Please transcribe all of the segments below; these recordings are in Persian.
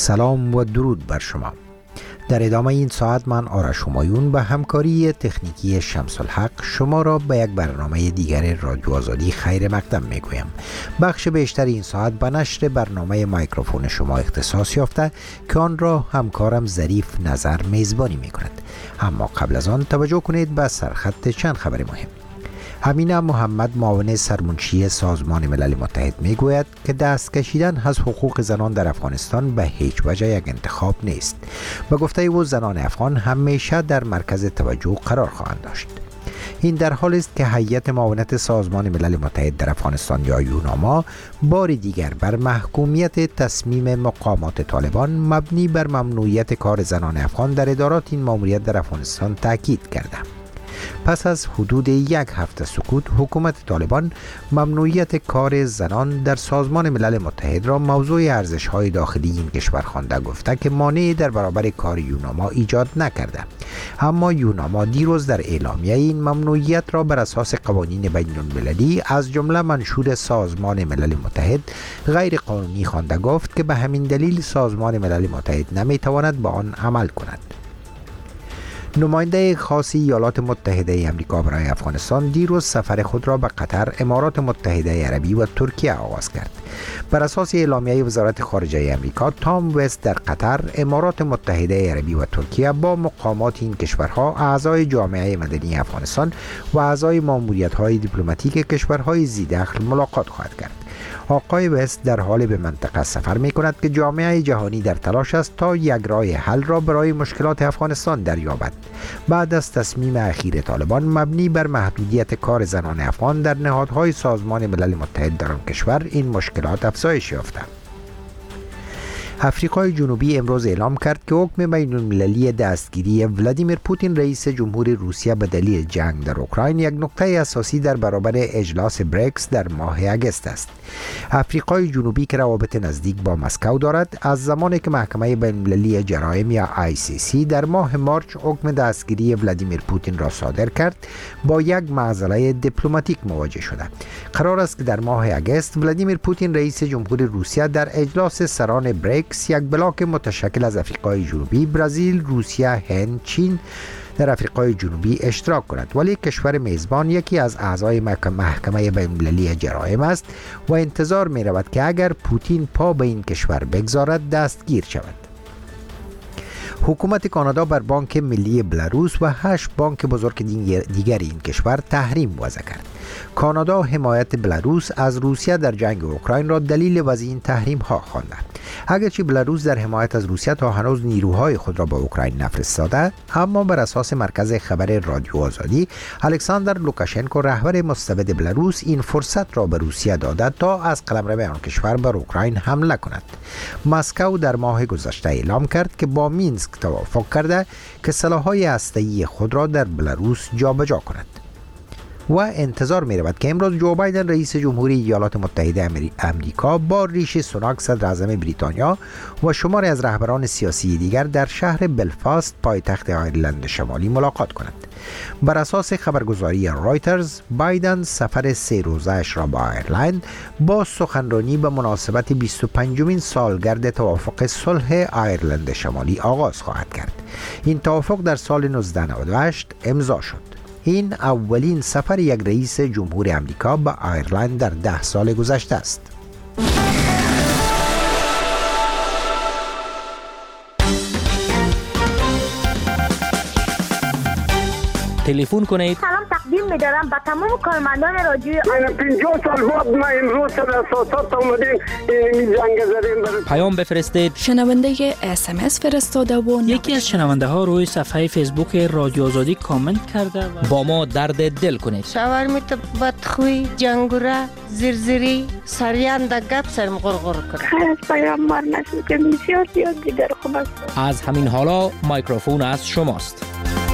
سلام و درود بر شما. در ادامه این ساعت من آرش همایون به همکاری تکنیکی شمس الحق شما را به یک برنامه دیگر رادیو آزادی خیر مقدم می گویم. بخش بیشتر این ساعت به نشر برنامه مایکروفون شما اختصاص یافته که آن را همکارم ظریف نظر میزبانی می کند. اما قبل از آن توجه کنید به سرخط چند خبر مهم. امینه محمد معاون سرمنشی سازمان ملل متحد می گوید که دست کشیدن از حقوق زنان در افغانستان به هیچ وجه یک انتخاب نیست. به گفته او زنان افغان همیشه در مرکز توجه قرار خواهند داشت. این در حالی است که هیئت معاونت سازمان ملل متحد در افغانستان یا یوناما بار دیگر بر محکومیت تصمیم مقامات طالبان مبنی بر ممنوعیت کار زنان افغان در ادارات این ماموریت در افغانستان تاکید کرده. پس از حدود یک هفته سکوت، حکومت طالبان ممنوعیت کار زنان در سازمان ملل متحد را موضوع ارزش‌های داخلی این کشور خوانده گفته که مانعی در برابر کار یوناما ایجاد نکرده. اما یوناما دیروز در اعلامیه این ممنوعیت را بر اساس قوانین بین‌المللی از جمله منشور سازمان ملل متحد غیر قانونی خوانده گفت که به همین دلیل سازمان ملل متحد نمی‌تواند به آن عمل کند. نماینده خاص ایالات متحده آمریکا برای افغانستان دیروز سفر خود را به قطر، امارات متحده عربی و ترکیه آغاز کرد. بر اساس اعلامیه وزارت خارجه آمریکا، تام وست در قطر، امارات متحده عربی و ترکیه با مقامات این کشورها، اعضای جامعه مدنی افغانستان و اعضای ماموریت‌های دیپلماتیک کشورهای ذی‌دخل ملاقات خواهد کرد. آقای وست در حال به منطقه سفر می کند که جامعه جهانی در تلاش است تا یک راه حل را برای مشکلات افغانستان دریابد. بعد از تصمیم اخیر طالبان مبنی بر محدودیت کار زنان افغان در نهادهای سازمان ملل متحد در آن کشور، این مشکلات افزایش یافته. آفریقای جنوبی امروز اعلام کرد که حکم بین‌المللی دستگیری ولادیمیر پوتین رئیس جمهور روسیه به دلیل جنگ در اوکراین یک نکته اساسی در برابر اجلاس بریکس در ماه اگست است. آفریقای جنوبی که روابط نزدیک با مسکو دارد، از زمانی که محکمه بین‌المللی جرایم یا ICC در ماه مارچ حکم دستگیری ولادیمیر پوتین را صادر کرد، با یک معضله دیپلماتیک مواجه شده. قرار است که در ماه اگست ولادیمیر پوتین رئیس جمهور روسیه در اجلاس سران بریکس، یک بلاک متشکل از آفریقای جنوبی، برزیل، روسیه، هند، چین در آفریقای جنوبی اشتراک کند، ولی کشور میزبان یکی از اعضای محکمه بین‌المللی جرایم است و انتظار می رود که اگر پوتین پا به این کشور بگذارد دستگیر شود. حکومت کانادا بر بانک ملی بلاروس و 8 بانک بزرگ دیگر این کشور تحریم وضع کرد. کانادا حمایت بلاروس از روسیه در جنگ اوکراین را دلیل وضع این تحریم ها خوانده. اگرچه بلاروس در حمایت از روسیه تا هنوز نیروهای خود را به اوکراین نفرستاده، اما بر اساس مرکز خبر رادیو آزادی، الکساندر لوکاشنکو رهبر مستبد بلاروس این فرصت را به روسیه داده تا از قلمرو آن کشور بر اوکراین حمله کند. مسکو در ماه گذشته اعلام کرد که با مینسک توافق کرده که سلاح‌های هسته‌ای خود را در بلاروس جابجا کند. و انتظار می رود که امروز جو بایدن رئیس جمهوری ایالات متحده آمریکا با ریشی سوناک صدر اعظم بریتانیا و شماری از رهبران سیاسی دیگر در شهر بلفاست پایتخت آیرلند شمالی ملاقات کند. بر اساس خبرگزاری رایترز، بایدن سفر 3 روزه‌اش را به آیرلند با سخنرانی به مناسبت 25مین سالگرد توافق صلح آیرلند شمالی آغاز خواهد کرد. این توافق در سال 1998 امضا شد. این اولین سفر یک رئیس جمهور آمریکا به آیرلند در 10 سال گذشته است. تلفن کنید. سلام تقدیم می‌دارم به تمام کارمندان رادیو. 50 سال بعد ما امروز در اساسات اومدیم این جنگ زدیم. پیام بفرستید. شنونده SMS فرستاده و یکی از شنونده ها روی صفحه فیسبوک رادیو آزادی کامنت کرده و با ما درد دل کنید. شاورمیت بدخوی، جنگوره، زرزری، سریان در گپ سرم غرغر کنه. خیر از پیامبر نشد که بسیار زیاد دیگر خوب است. از همین حالا مایکروفون از شماست.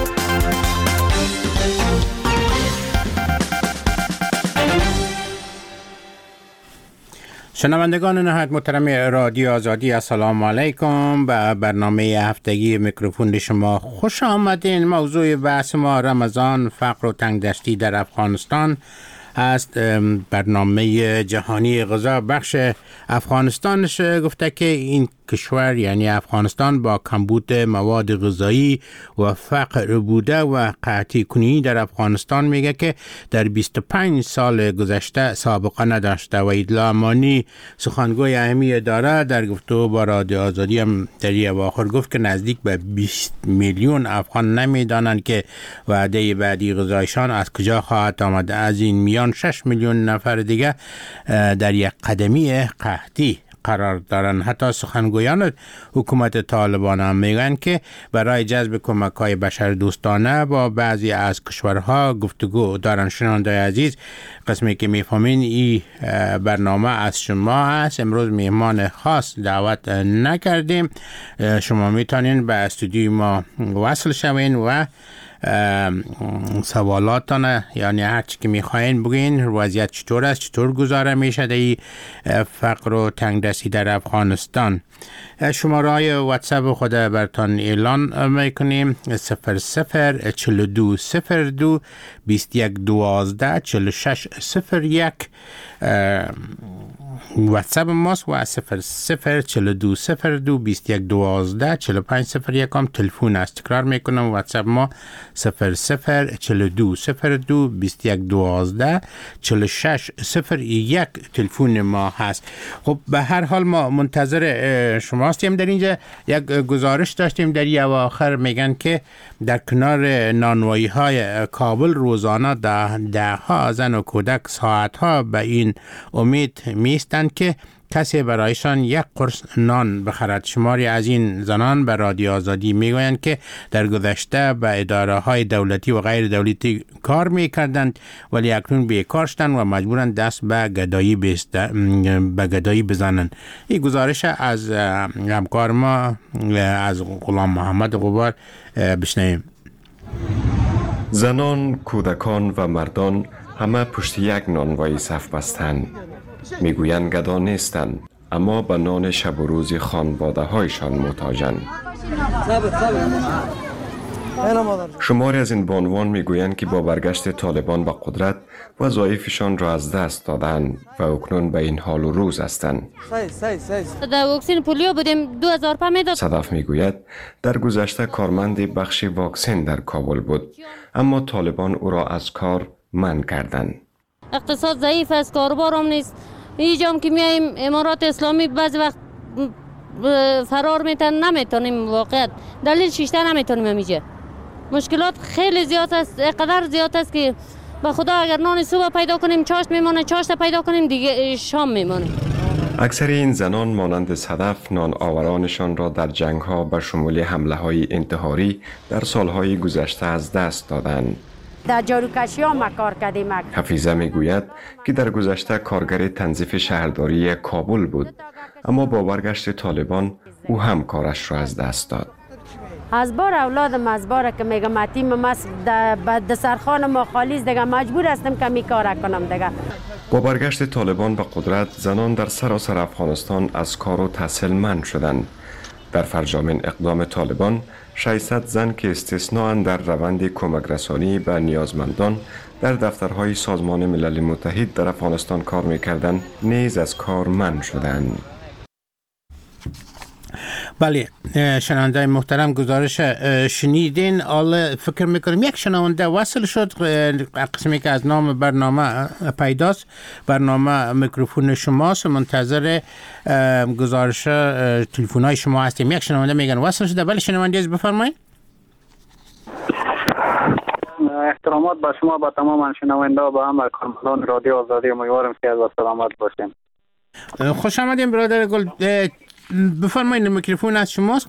شنوندگان نهایت محترم رادیو آزادی، السلام علیکم. به برنامه هفتگی میکروفون شما خوش آمدین. موضوع بحث ما رمضان، فقر و تنگدستی در افغانستان است. برنامه جهانی غذا بخش افغانستانش گفته که این کشور یعنی افغانستان با کمبود مواد غذایی و فقر بوده و قحطی کنی در افغانستان میگه که در 25 سال گذشته سابقه نداشته و ایدلا امانی سخنگوی اهمی اداره در گفتگو با رادیو آزادی هم در این اواخر گفت که نزدیک به 20 میلیون افغان نمیدانند که وعده بعدی غذایشان از کجا خواهد آمد. از این میان 6 میلیون نفر دیگه در یک قدمی قحطی قرار دارن. حتی سخنگویان حکومت طالبان هم میگن که برای جذب کمک‌های بشر دوستانه با بعضی از کشورها گفتگو دارن. شنونده‌های عزیز، قسمی که میفهمین این برنامه از شما است. امروز میهمان خاص دعوت نکردیم. شما میتونین به استودیوی ما وصل شوین و سوالاتان یعنی هر چی که میخواین بگین. وضعیت چطور است، چطور گذاره میشه در فقر و تنگدستی در افغانستان. شماره واتساپ خود برتان اعلان میکنیم 004202 2112 4601 واتساپ ماست و 004202 2112 4501 هم تلفن است. تکرار میکنم واتساپ ما 004202 2112 4601 تلفن ما هست. خب به هر حال ما منتظر شما هستیم. در اینجا یک گزارش داشتیم در این اواخر میگن که در کنار نانوایی های کابل روزانه ده ها زن و کودک ساعت ها به این امید میستند که کسی برایشان یک قرص نان بخرد. شماری از این زنان به رادیو آزادی میگویند که در گذشته به اداره های دولتی و غیر دولتی کار میکردند ولی اکنون بیکار شدند و مجبورند دست به گدایی بزنند. این گزارش از همکار ما از غلام محمد غبار بشنویم. زنان، کودکان و مردان همه پشت یک نانوایی صف بستند. میگویند گدا نیستند اما به نان شب و روز خانواده هایشان محتاجند. شماری از این بانوان میگویند که با برگشت طالبان به قدرت وظایفشان را از دست دادند و اکنون به این حال و روز هستند. در واکسن پولیو بودیم 2005 میداد. صدف میگوید در گذشته کارمند بخش واکسن در کابل بود اما طالبان او را از کار منع کردند. اقتصاد ضعیف است، کاروبار هم نیست. اینجا که میایم امارات اسلامی بعضی وقت فرار نمیتونیم واقعا دلیل شیشته نمیتونیم اینجا. مشکلات خیلی زیاد است، قدر زیاد است که به خدا اگر نان صبح پیدا کنیم چاشت میمونه، چاشت پیدا کنیم دیگه شام میمونه. اکثر این زنان مانند صدف نان آورانشان را در جنگ ها به شمول حمله های انتحاری در سالهای گذشته از دست دادند. در جاروکشی ها ما کار کردیم. حفیظه میگوید که در گذشته کارگر تنظیف شهرداری کابل بود اما با برگشت طالبان او هم کارش را از دست داد. از بار اولادم از بار که میگم متیم مس د سرخان ما خالیز دیگه مجبور هستم که می کار کنم دیگه. با برگشت طالبان به قدرت زنان در سراسر افغانستان از کار و تحصیل منع شدند. در فرجامین اقدام طالبان 600 زن که استثناء در روند کمک رسانی به نیازمندان در دفترهای سازمان ملل متحد در افغانستان کار می‌کردند نیز از کار منع شدند. بله شنونده محترم گزارش شنیدین. حالا فکر میکنم یک شنونده وصل شد، قسمی که از نام برنامه پیداست. برنامه میکروفون شماست، منتظر گزارش تلفن‌های شما هستیم. یک شنونده میگن وصل شده. بله شنونده از بفرمایید. احترامات به شما، به تمام شنونده و به همه کارمندان رادیو آزادی. امیدوارم که از سلامت باشیم. خوش آمدین برادر گل. بفرمایید میکروفون از شماست.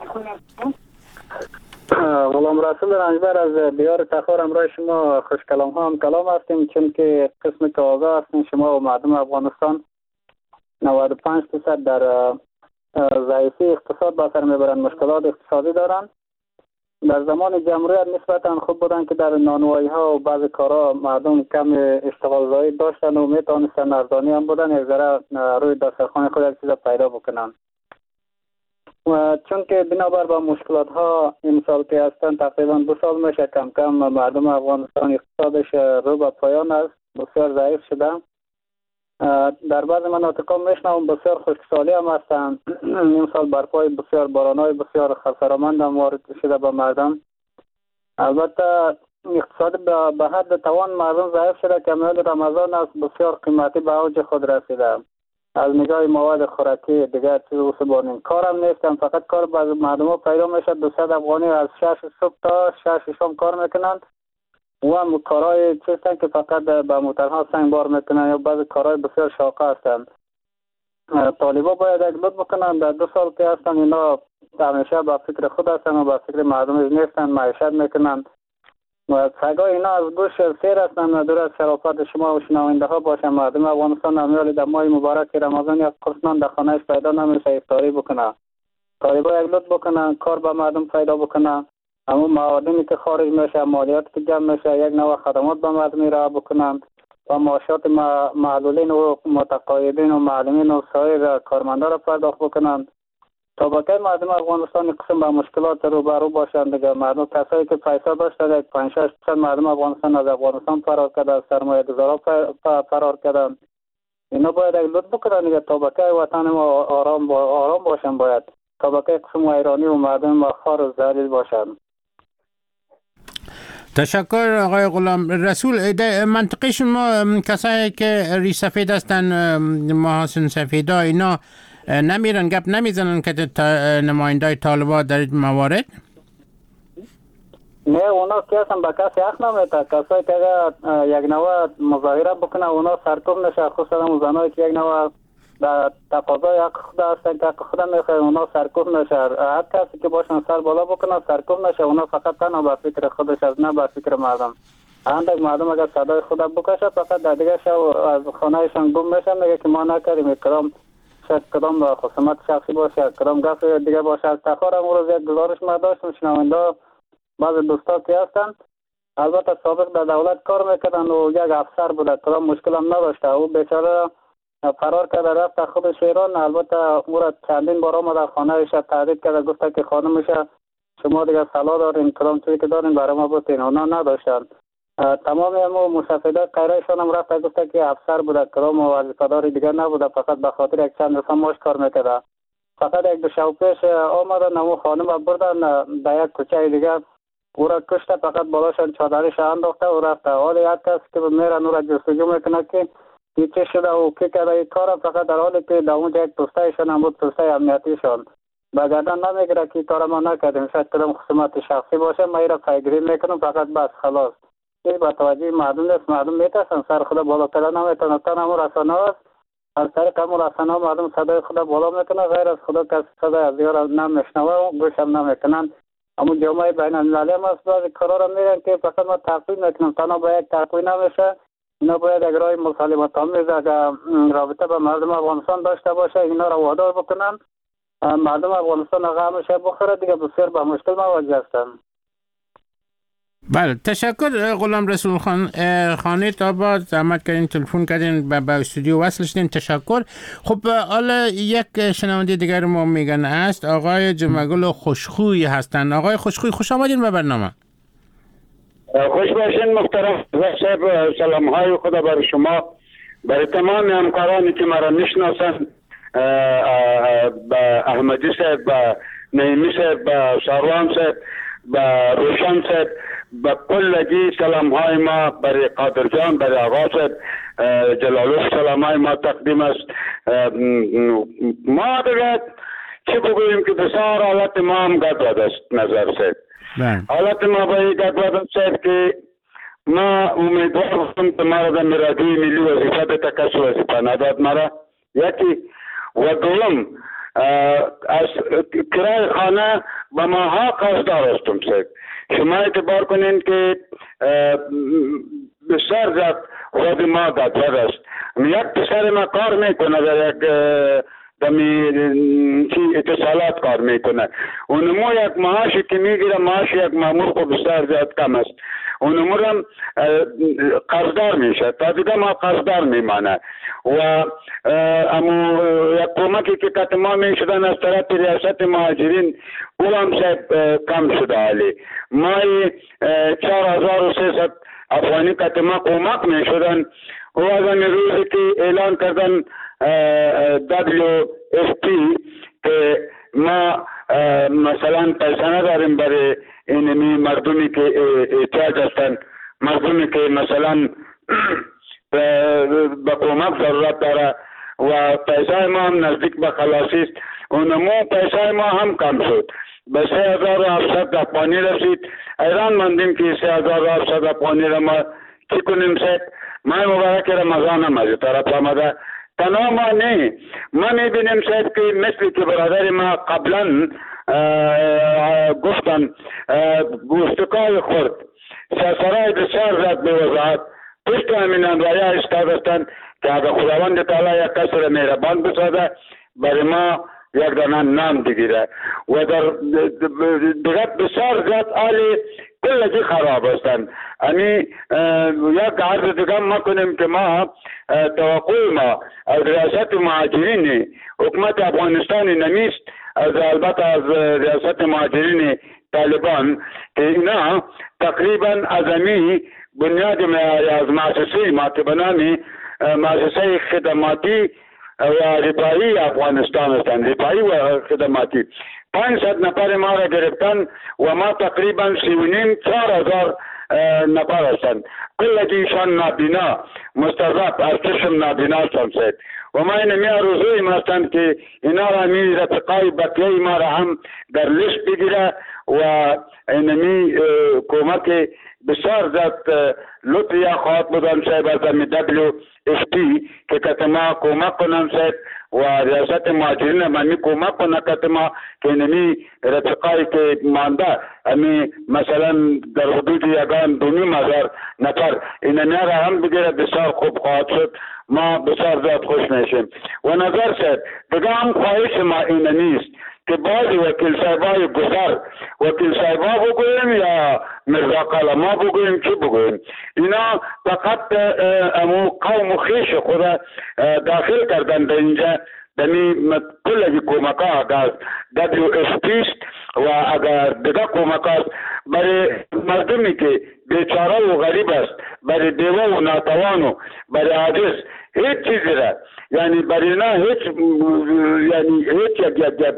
غلام رسول رنجبر از دیار تخار همراه شما خوش کلام ها هم کلام هستیم، چون که قسم که آگاه هستیم شما و مردم افغانستان 95% در ضعیفی اقتصاد به سر میبرند، مشکلات اقتصادی دارند. در زمان جمهوریت نسبتا خوب بودن که در نانوایی ها و بعض کارها مردم کم اشتغال زایی داشتن و میتونستن ارزانی هم بودن، یک ذره روی دسترخوان خود یک چیز پیدا بکنن. و چون که بنابر با مشکلات ها این سال که هستن تقریبا 2 سال میشه کم کم مردم افغانستان اقتصادش رو به پایان است، بسیار ضعیف شده در بعض مناطق میشنوم بسیار خشکسالی هم هستند. این سال برپای بسیار بارانهای بسیار خسارمند هم وارد شده به مردم. البته اقتصاد به حد توان مردم ضعیف شده که میاد رمضان است بسیار قیمتی به اوج خود رسیده. از نگاه مواد خوراکی دیگر چیز بسیار کارم نیستم، فقط کار بعض مردم پیدا میشه 200 افغانی از 6 صبح تا 6 شام کار میکنند و هم کارهای چیستن که فقط به موترها سنگ بار میکنن یا بعض کارهای بسیار شاقه هستند. طالبا باید اقدام بکنن. در 2 سال که هستن اینا همیشه با فکر خود هستن و با فکر مردم نیستن، معیشت میکنن و سگا اینا از گوش سیر هستن. ندور از شرافت شما و شنونده ها باشن مردم افغانستان امیال در ماه مبارک رمضان یک قرصنان در خانهش پیدا نمیشه افطاری بکنه. طالبا اقدام بکنن، کار به مردم پیدا بکنه، اما معادنی که خارج میشه، مالیات که جمع میشه، یک نوع خدمات به مردم ارائه بکنن و معاشات معلولین و متقاعدین و معلمین و سایر کارمندا را پرداخت بکنن. طبقه مردم افغانستان قسم به مشکلات روبرو باشند دیگه. مردم کسایی که پیسه داشته 5-6% مردم افغانستان از افغانستان فرار کرده، از سرمایه گذارا فرار کردن. اینا باید لطف بکنن دیگه. طبقه وطن ما آرام باشن، باید طبقه قسم ایرانی و مردم ما خار و ذلیل باشند. تشکر آقای غلام رسول. منطقه شما کسایی که ری سفید هستن، محاسن سفیدا، اینا نمیرن گپ نمیزنن که نمایندای طالبان در این موارد؟ نه، اونا که هستن به کسی حق نمیده. کسایی که یک نوع مظاهره بکنه اونا سرکوب نشه، خصوصا زنایی که یک نوع در تقاضای حق خود هستن که حق خود میخواه اونا سرکوب نشه. هر کسی که باشن سر بالا بکنه سرکوب نشه. اونا فقط تنها به فکر خودش از نه به فکر مردم. اندک مردم اگر صدای خود بکشه فقط در دیگه شو از خانهشان گم میشن، میگه که ما نکردیم. کدام خصومت شخصی باشه، کدام گفت دیگه باشه. از تخار هم روز یک گزارش ما داشتم، شنونده بعض دوستا که هستن البته سابق در دولت کار میکردن و یک افسر بوده، کدام مشکل هم نداشته. او بیچاره فرار کرده رفت خودش ایران. البته او را چندین بار آمد در خانهش تهدید کرده، گفته که خانمش شما دیگه سلا دارین، کدام چیزی که دارین برای ما بتین. اونا نداشتن. تمام همو مشافده قیرهشان هم رفت گفته که افسر بوده، کدام وظیفه‌داری دیگه نبوده، فقط به خاطر یک چند روز ماش کار میکرده. فقط یک دو شب پیش آمدن امو خانم بردن در یک کوچه دیگه، او را کشته، فقط بالاشان چادرش انداخته و رفته. حالی هر کسی که میرن او را جستجو میکنه که این چه شده و که کرده این کار، فقط در حالی که در اونجا یک دوستایشان هم بود، دوستای امنیتیشان به گردن نمیگیره که کار ما نکردیم، شاید کدام خصومت شخصی باشه، ما این را پیگیری میکنم فقط بس خلاص. این با توجه مردم نیست. مردم میترسن سر خود بالا کردن نمیتونن. همون رسانه هست، از طریق همون رسانه مردم صدای خود بالا میکنن، غیر از خدا کسی صدای از دیگر نمیشنوه و گوش هم نمیکنن. اما جامعه بین المللی هم از بعضی کارا را میرن که فقط ما تقویم میکنم، تنها با یک تقویم نمیشه. اینا باید اگر رای مسالمت آمیز اگر رابطه با مردم افغانستان داشته باشه، اینا را وادار بکنن. مردم افغانستان اگر همیشه بخوره دیگه بسیار به مشکل مواجه هستن. بله، تشکر غلام رسول خانی تا با زحمت کردین تلفن کردین به استودیو وصل شدین. تشکر. خب حالا یک شنونده دیگر ما میگن است آقای جمعگل خوشخوی هستن. آقای خوشخوی خوش آمدین به برنامه. خوش باشین محترم صاحب. سلام های خدا بر شما، برای تمام همکارانی که مرا میشناسن، به احمدی صاحب، به نعیمی صاحب، به ساروان صاحب، به روشن صاحب، به کلگی سلام های ما برای قادر جان، برای آقا صاحب جلالوش سلام های ما تقدیم است. ما دیگه چه بگوییم که بسیار حالت ما هم گدواد است نظر صاحب. حالت ما باید گدواد است که ما امیدوار هستم که مرا در مرادی ملی وظیفه به کس وظیفه نداد مرا، یکی و دوم از کرای خانه به ماها قصدار هستم صاحب. شما اعتبار کنین که بسیار زیاد خود ما گدواد است. یک پسر ما کار میکنه در یک اتصالات کار میکنه، اونمو یک معاشی که میگیره معاش یک مامور خب بسیار زیاد کم است، اونمو هم قرضدار میشه، تا دیگه ما قرضدار میمانه و امو یک کمکی که کت ما میشدن از طرف ریاست مهاجرین او هم کم شده. حالی ما 4300 افغانی کت ما کمک میشدن و از این روزی که اعلان کردن WFP که ما مثلا پیسه نداریم برای اینمی مردمی که احتیاج هستند، مردمی که مثلا به کمک ضرورت داره و پیسه ما هم نزدیک به خلاصی است. اونمو پیسه ما هم کم شد، به 3700 افغانی رسید. ایران ماندیم که 3700 افغانی را ما چی کنیم سید؟ ماه مبارک رمضان هم از طرف آمده. تنها ما نه، ما میبینیم سید که مثل که برادر ما قبلا گفتن گوشتکای خورد سرای بسیار زد به وضاحت پشت همین انرایه استاد هستند که اگر خداوند تعالی یک کس را مهربان بسازه برای ما یک دانه نام بگیره و در دیگر بسیار زیاد حالی کلگی خراب هستند. امی یک عرض دیگر ما کنیم که ما توقع ما از ریاست مهاجرین حکومت افغانستان نمیست، از البته از ریاست مهاجرین طالبان که اینا تقریبا از امی بنیاد از مؤسسه ما که بنامی مؤسسه خدماتی و رفاهی افغانستان هستند، رفاهی و خدماتی 500 نفر ما را گرفتن و ما تقریبا 3,500-4,000 نفر هستند. کلگیشان نابینا مستضعف از چشم نابینا هستند سید و ما اینمی آرزوی ما هستند که اینا را می رفقای بقیه ما را هم در لیست بگیره و اینمی کمک بسیار زیاد لطفی خواهد بودن صاحب از WFP که کتما کمک کنن صاحب و ریاست مهاجرین منی کمک کنن کتما که اینمی رفقایی که مانده امی مثلا در حدود 1,500 نفر اینمی را هم بگیره بسیار خوب خواهد شد. ما بسیار زیاد خوش میشیم و نظر صاحب دیگه هم خواهش ما اینمی است که بعضی وکیل صاحبای گذر وکیل صاحبا بگویم یا مرزا قلما بگویم چی بگویم، اینا فقط امو قوم و خیش خود داخل کردن در اینجا دمی کلگی کمک ها از WFP و اگر دیگه کمک هست برای مردمی که بیچاره و غریب است، برای دیوه و ناتوانو، برای عاجز هیچ چیزی را یعنی برای نه هیچ یعنی هیچ یک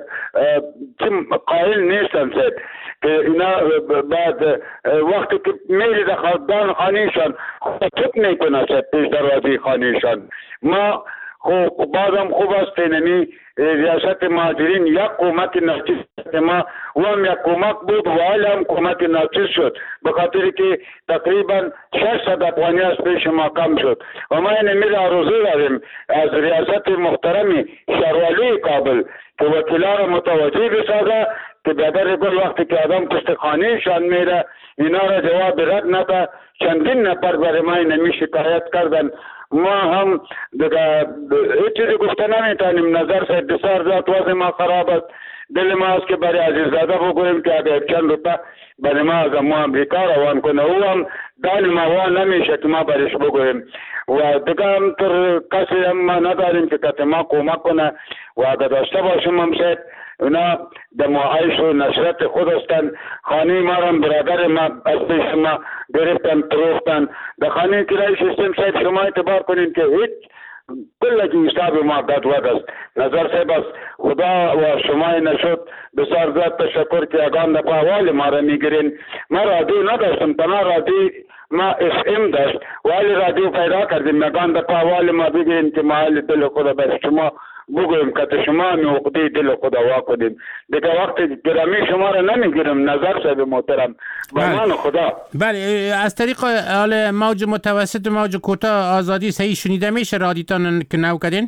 قائل نیستن سید که اینا بعد وقتی که میری دان خانیشان خود میکنه سید پیش دروازی خانیشان. ما خب بعدم خوب است اینمی ریاست مهاجرین یک کمک ناچیز ما و هم یک کمک بود و حال هم کمک ناچیز شد به خاطر که تقریبا 600 افغانی از پیش ما کم شد و ما اینمی را آرزو داریم از ریاست محترم شهروالی کابل که وکیلا را متوجه بسازه که بدر گل وقتی که آدم پشت خانهشان میره اینا را جواب رد نده. چندین نفر برای ما اینمی شکایت کردن، ما هم دیگه هیچ چیزی گفته نمیتونیم. نظر سید بسیار زیاد وضع ما خراب است. دل ما است که برای عزیززاده بگویم که اگر چند روپه برای ما از امو امریکا روان کنه او هم دل ما وان نمیشه که ما برش بگویم و دیگه هم تر کسی هم ما نداریم که کت ما کمک کنه و اگر داشته باشیم هم سید اونا در معایش و نشرت خود هستند. خانه ما را برادر ما از پیش ما گرفتن پروختن در خانه کرای سیستم سید شما اعتبار کنین که هیچ کلگی حساب ما بدود است. نظر صاحب است خدا و شما نشد بسیار زیاد تشکر که اگان دفعه حوال ما را میگیرین. ما رادیو نداشتم، تنها رادیو ما FM داشت ولی رادیو پیدا کردیم اگان دفعه حوال ما بگیرین که محل دل خدا بر شما بگویم که شما نقطه دل خدا واقعیم دیگه وقت گرامی شما را نمیگیرم. نظر صاحب محترم بمان خدا. بله از طریق حال موج متوسط موج کوتاه آزادی صحیح شنیده میشه رادیتان که نو کردین؟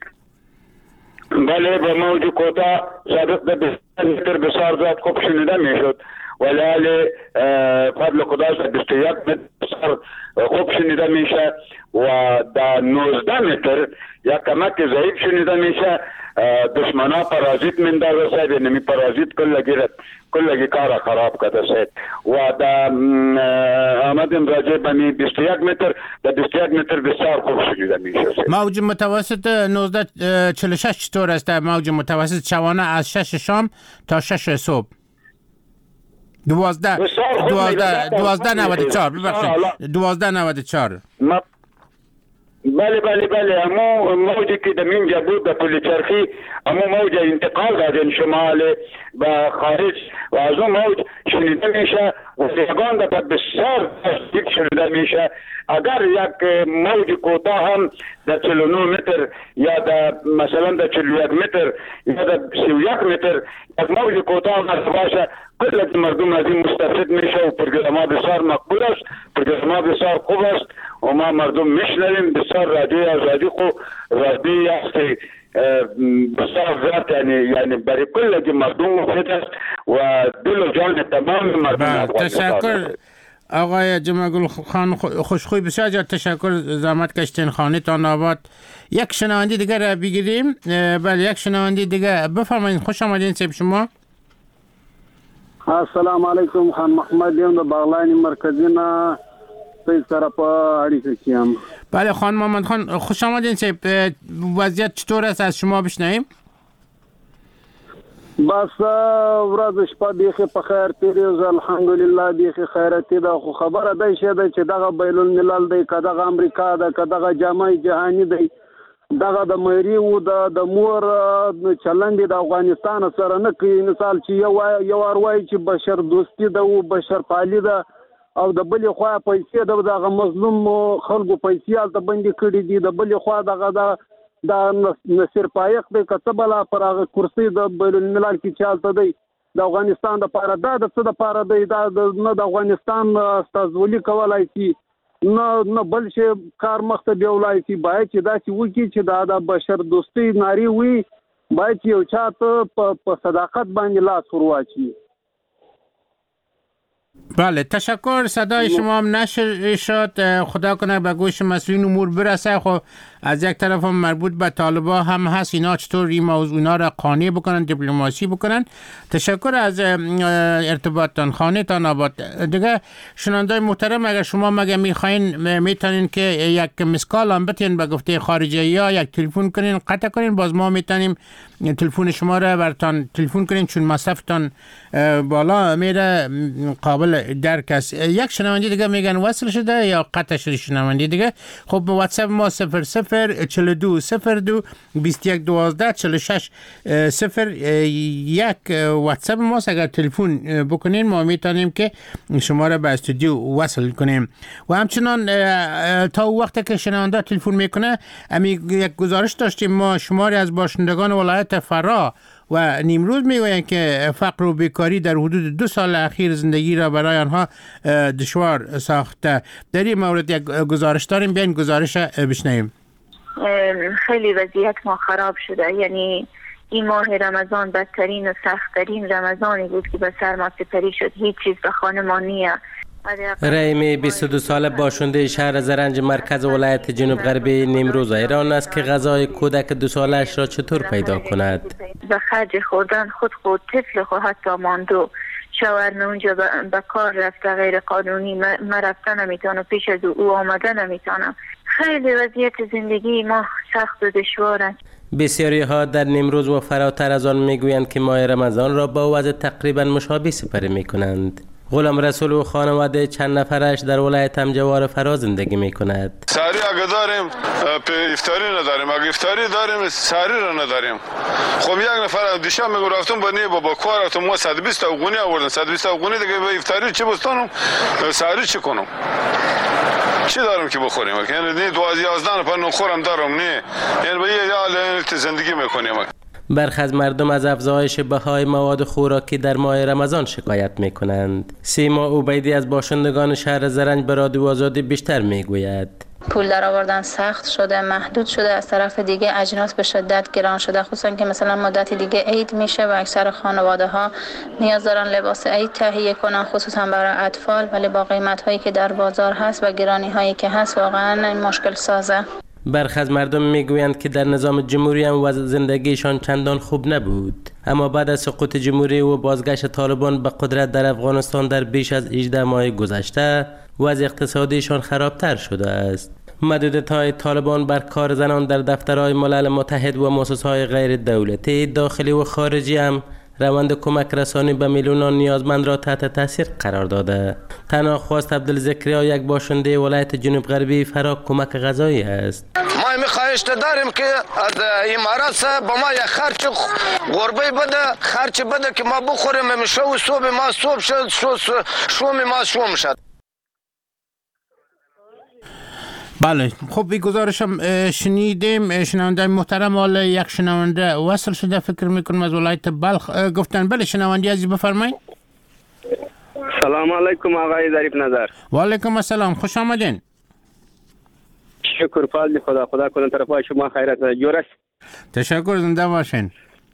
بله به موج کوتاه صادق به متر بسیار زیاد خوب شنیده میشد ولی فضل خدا 21 متر بسیار خوب شنیده میشه و در 19 متر یک کمک ضعیف شنیده میشه. دشمنا پرازیت مندازه سید نمی پرازیت کلگی کار خراب کرده سید و در آمدیم راجع بمی 21 متر در 21 متر بسیار خوب شنیده میشه. موج متوسط 1946 چطور است؟ موج متوسط شبانه از 6 شام تا 6 صبح 1294 ببخشید 1294 بله امو موجی که در اینجا بود در پل چرخی امو موج انتقال دادن شمال به خارج و از اون موج شنیده میشه و سیگان در بسیار نزدیک شنیده میشه. اگر یک موج کوتاه هم در 49 متر یا در مثلا در 41 متر یا در 31 متر یک موج کوتاه هم باشه کل مردم از این مستفید میشه و پروگرام بسیار مقبول است، پروگرام بسیار خوب است و ما مردم میشنویم. بسیار رادیوی آزادی خوب رادیوی است بسیار زیاد یعنی برای کل مردم مفید است و دل و جان تمام مردم. تشکر آقای جمعگل خان خوشخوی، بسیار جا تشکر، زحمت کشتین، خانه تان آباد. یک شنونده دیگر را بگیریم. بله یک شنونده دیگر، بفرمایید. خوش آمدین سیب شما. السلام علیکم، خان محمد یم د بغلان مرکزی نه سید سره په اړیکه کې یم. بله خان محمد خان خوش آمدین سیب. وضعیت چطور است از شما بشنویم؟ بس ورځ شپه بیخي په خیر تیریږي الحمدلله، بیخي خیرتي ده. خو خبره دی چې دغه بین الملل دی که دغه امریکا ده که دغه جامعه جهاني دی، دغه د مری و د مور چلند د افغانستان سره نه کوي. مثال چې یو وایي چې بشر دوستی ده او بشر پالي ده او د بلې خوا پیسې دغه مظلوم خلکو پیسې هلته بندي کړي دي، د بلې خوا دغه دا نصیر پایق دی که څه بلا پر هغه کرسي د بین الملل کې چې هلته دی د افغانستان دپاره دا د څه دپاره دی؟ دا نه د افغانستان استازولي کولی شي نه بل شي کار مخته بیولای شي. باید چې داسې وکړي چې دا د بشر دوستۍ نارې وي، باید چې یو چا ته په صداقت باندې لاس ور واچوي. بله تشکر. صدای شما هم نشر شد، خدا کنه به گوش مسئولین امور برسه. خب از یک طرف هم مربوط به طالبان هم هست، اینا چطور این موضوع اینا را قانع بکنن، دیپلماسی بکنن. تشکر از ارتباطتان، خانه تان آباد. دیگه شنوندای محترم، اگر شما مگه میخواین میتونین که یک مسکال هم بتین به گفته خارجی ها، یک تلفن کنین قطع کنین، باز ما میتونیم تلفن شما را برتان تلفن کنین چون مصرفتان بالا میره قابل درک است. یک شنونده دیگه میگن وصل شده یا قطع شده شنونده دیگه. خب واتساپ ما 0042 02 21 12 46 01 واتساپ ماست. اگر تلفن بکنین ما میتونیم که شما را به استودیو وصل کنیم. و همچنان تا وقتی که شنونده تلفن میکنه یک گزارش داشتیم ما، شماری از باشندگان ولایت فرا و نیمروز میگویند که فقر و بیکاری در حدود 2 سال اخیر زندگی را برای آنها دشوار ساخته. در این مورد یک گزارش داریم، بیاین گزارش بشنویم. خیلی وضعیت ما خراب شده، یعنی این ماه رمضان بدترین و سختترین رمضانی بود که به سر ما سپری شد. هیچ چیز به خانه ما نیه. رحیمی 22 ساله باشنده شهر زرنج مرکز ولایت جنوب غربی نیمروز ایران است که غذای کودک 2 سالش را چطور پیدا کند. به خرج خوردن خود طفل خود حتی ماندو شاورمه اونجا به کار رفته غیر قانونی، من رفته نمیتونم، پیش از او آمده نمیتونم. خیلی وضعیت زندگی ما سخت و دشوار است. بسیاری ها در نیمروز و فراتر از آن میگویند که ماه رمضان را با وضع تقریبا مشابه سپری میکنند. غلام رسول و خانواده چند نفرش در ولایت همجوار فرا زندگی می کند. ساری اگه داریم افطاری نداریم، اگه افطاری داریم ساری را نداریم. خب یک نفر دیشب میگو رفتم با کار رفتم، ما 120 افغانی آوردن، 120 افغانی دیگه به افطاری چی بستانم؟ ساری چی کنم؟ چی دارم که بخوریم؟ یعنی 12 نفر نخورم دارم نه، یعنی به یه حال زندگی میکنیم. برخی از مردم از افزایش بهای مواد خوراکی در ماه رمضان شکایت می کنند. سیما عبیدی از باشندگان شهر زرنج به رادیو آزادی بیشتر می گوید. پول در آوردن سخت شده، محدود شده، از طرف دیگه اجناس به شدت گران شده، خصوصا که مثلا مدت دیگه عید میشه و اکثر خانواده ها نیاز دارن لباس عید تهیه کنن، خصوصا برای اطفال، ولی با قیمت هایی که در بازار هست و گرانی هایی که هست واقعا این مشکل سازه. برخی از مردم میگویند که در نظام جمهوری هم وضع زندگیشان چندان خوب نبود، اما بعد از سقوط جمهوری و بازگشت طالبان به قدرت در افغانستان در بیش از 18 ماه گذشته وضع اقتصادیشان خرابتر شده است. محدودیت‌های طالبان بر کار زنان در دفترهای ملل متحد و مؤسسه‌های غیر دولتی داخلی و خارجی هم روند کمک رسانی به میلیونان نیازمند را تحت تاثیر قرار داده. تنها خواست عبدالذکریا یک باشنده ولایت جنوب غربی فرا کمک غذایی است. ما میخواهش داریم که از امارات با ما یک خرچ غربه بده، خرچ بده که ما بخوریم میشه و صبح ما صبح شد شوم ما شوم شد. بله خب این گزارشم شنیدیم. شنونده محترم، حالا یک شنونده وصل شده فکر میکنم از ولایت بلخ گفتن. بله شنونده عزیز بفرمایید. سلام علیکم آقای ظریف نظر. و علیکم السلام، خوش آمدین. شکر فضل خدا کنه طرفای شما خیرت جور است. تشکر، زنده باشین.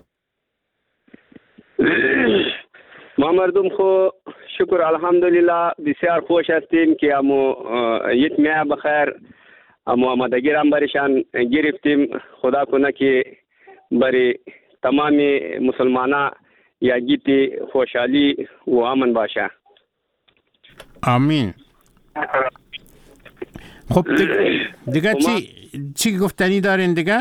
ما مردم خو شکر الحمدلله بسیار خوش هستیم که امو یتمیه بخیر امو آمادگی را برشان گرفتیم. خدا کنه که برای تمام مسلمانان یا گیت خوشحالی و امن باشه. آمین. خب دیگه چی گفتنی دارین دیگه؟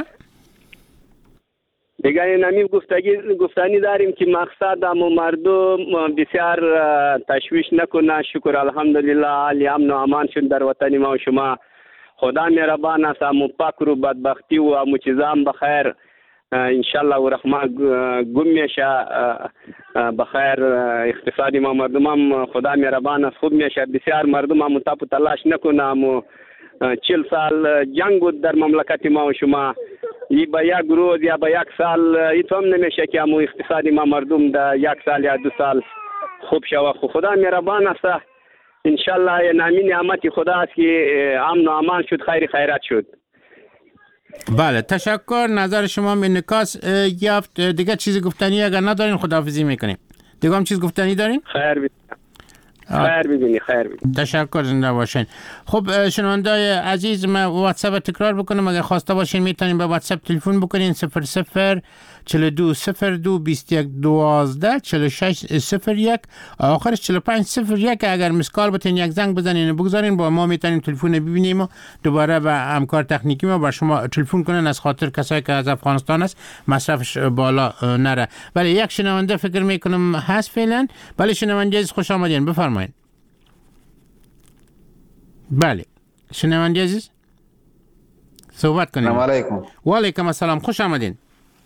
دیگه نمیم گفتنی داریم که مقصد امو مردم بسیار تشویش نکنه. شکر الحمدلله حالی امن و امان شد در وطن ما و شما. خدا مهربان است، امو فقر و بدبختی و امو چیزام بخیر انشالله و رحمت گم میشه بخیر. اقتصادی ما مردم هم خدا مهربان است خوب میشه. بسیار مردم هم تاپ و تلاش نکنه. امو 40 سال جنگ بود در مملکت ما و شما. ای با یک روز یا با یک سال ایتو هم نمیشه که امو اقتصادی ما مردم در یک سال یا 2 سال خوب شوه. خدا مهربان است انشالله. نامی نعمت خدا است که امن و امان شد، خیرات شد. بله تشکر، نظر شما انعکاس یافت. دیگه چیزی گفتنی اگر ندارین خداحافظی میکنیم. دیگه هم چیز گفتنی دارین؟ خیر ببینی. تشکر، زنده باشین. خب شنوندای عزیز، من واتساپ تکرار بکنم. اگر خواسته باشین میتونین به واتساپ تلفن بکنین 00 42 02 21 12 46 01 آخرش 45 01. اگر مسکال بتین یک زنگ بزنین بگذارین با ما میتونیم تلفن ببینیم و دوباره به همکار تکنیکی ما با شما تلفن کنن از خاطر کسایی که از افغانستان است مصرفش بالا نره. ولی یک شنونده فکر میکنم هست فعلا. بله شنونده عزیز خوش آمدین، بفرمایید. بله شنونده عزیز صحبت کنید. سلام علیکم. و علیکم السلام، خوش آمدین.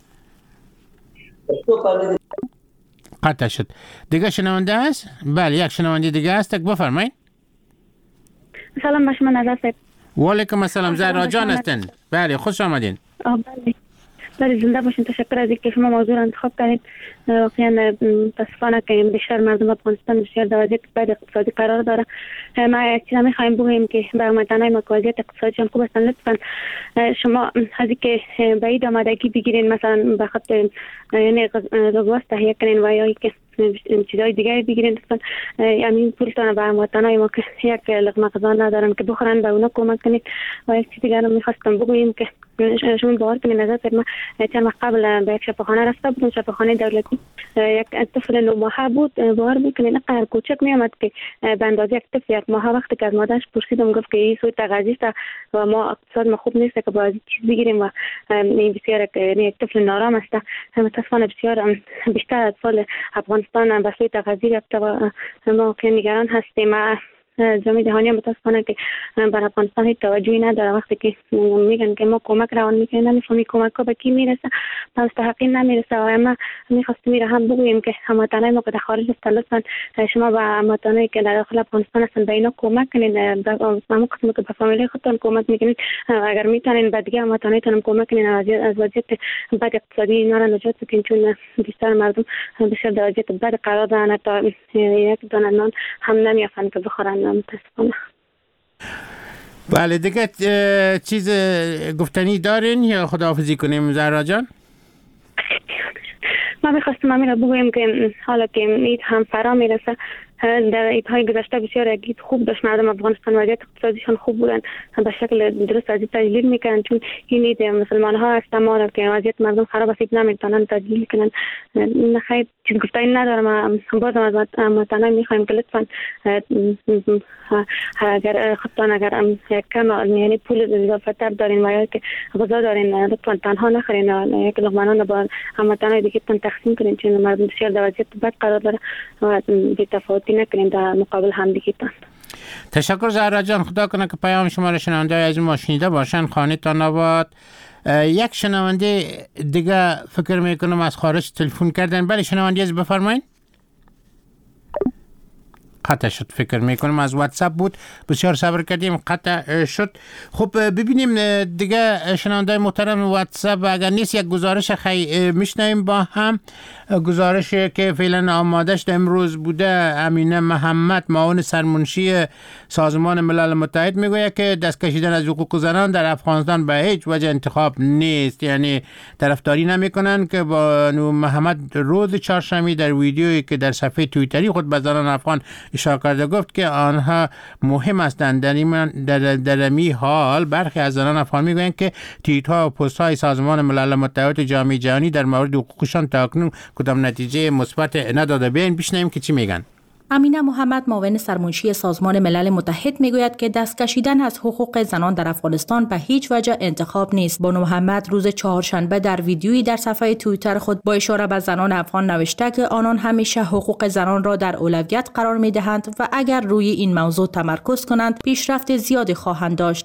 قطع شد. دیگه شنونده هست؟ بله یک شنونده دیگه هست، بفرمایید. سلام به شما نظر صاحب. و علیکم السلام، زهرا جان هستن. بله خوش آمدین. بله زنده باشین. تشکر از اینکه شما موضوع را انتخاب کردید. واقعا متاسفانه که بیشتر مردم افغانستان بسیار در وضعیت بد اقتصادی قرار داره. ما یک چیز می‌خوایم بگوییم که برآمدنای ما وضعیت اقتصادی هم خوب است. لطفاً شما از اینکه به این آمادگی بگیرین، مثلا به خاطر یعنی غذا تهیه کنین و یا که چیزای دیگه بگیرین، لطفاً یعنی پولتون به هموطنای ما که یک لقمه غذا ندارن که بخورن به اونا کمک کنید. و یک چیز دیگه رو می‌خواستم بگویم که شما باور کنید نظر ما چند وقت قبل به یک شفاخانه رفته بودم، شفاخانه دولتی. یک طفل 9 ماهه بود. باور میکنید اینقدر کوچک میامد که به اندازه یک طفل 1 ماهه. وقتی که از مادرش پرسیدم گفت که این سوی تغذیه است و ما اقتصاد ما خوب نیست که باید چیز بگیریم و این بسیار یک طفل نارام است. متاسفانه بسیار بیشتر اطفال افغانستان به سوی تغذیه رفته و ما که نگران هستیم. جامعه جهانی متاسفانه که بر افغانستان هیچ توجهی نداره. وقتی که میگن که ما کمک روان میکنیم نمیفهمی کمک ها به کی میرسه، به مستحقین نمیرسه. و ما میخواستیم میره هم بگوییم که هموطنای ما که در خارج هستن لطفا شما به هموطنایی که در داخل افغانستان هستن به اینا کمک کنید. همون قسمی که به فامیلی خودتون کمک میکنید اگر میتونین به دیگه هموطنایتون هم کمک کنید از وضعیت بد اقتصادی اینا را نجات بدین، چون بیشتر مردم بسیار در وضعیت بد قرار دارن. تا یک دانه نان هم نمیافن که بخورن. متاسفانه. بله دیگه چیز گفتنی دارین یا خداحافظی کنیم زهرا جان؟ ما میخواستم همین را بگویم که حالا که عید هم فرا میرسه در ایتهای گذشته بسیار یک خوب داشت. مردم افغانستان وضعیت اقتصادیشان خوب بودن، به شکل درست از تجلیل میکنن، چون این اید مسلمان ها هستن ما که وضعیت مردم خراب است نمیتونن تجلیل کنن. خیر چیز گفتنی ندارم، بازم از مطمئن میخوایم که لطفا اگر خودتان اگر کم یعنی پول اضافه تر دارین و یا که غذا دارین لطفا تنها نخورین، یک لقمه با هموطنان دیگه تقسیم کنین، چون مردم بسیار در وضعیت بد قرار داره و بی‌تفاوتی نکنین در مقابل هم دیگه تان. تشکر زهرا جان، خدا کنه که پیام شما را شنونده از ما شنیده باشن. خانه تان آباد. یک شنونده دیگه فکر میکنم از خارج تلفن کردن. بله شنونده از بفرمایید. قطع شد، فکر میکنم از واتساپ بود، بسیار صبر کردیم قطع شد. خب ببینیم دیگه شنونده محترم واتساپ اگر نیست یک گزارش میشنویم با هم. گزارش که فعلا آمادش امروز بوده. امینه محمد معاون سرمنشی سازمان ملل متحد میگوید که دست کشیدن از حقوق زنان در افغانستان به هیچ وجه انتخاب نیست، یعنی طرفداری نمیکنن که بانو محمد روز چهارشنبه در ویدیویی که در صفحه توییتری خود به زنان افغان اشاره کرده گفت که آنها مهم هستند. در این حال برخی از زنان افغان میگویند که توییت‌ها و پست‌های سازمان ملل متحد و جامعه جهانی در مورد حقوقشان تا اکنون کدام نتیجه مثبت نداده. بیاین بشنویم که چی میگن. امینه محمد معاون سرمنشی سازمان ملل متحد میگوید که دست کشیدن از حقوق زنان در افغانستان به هیچ وجه انتخاب نیست. بانو محمد روز چهارشنبه در ویدیویی در صفحه توییتر خود با اشاره به زنان افغان نوشته که آنان همیشه حقوق زنان را در اولویت قرار میدهند و اگر روی این موضوع تمرکز کنند پیشرفت زیادی خواهند داشت.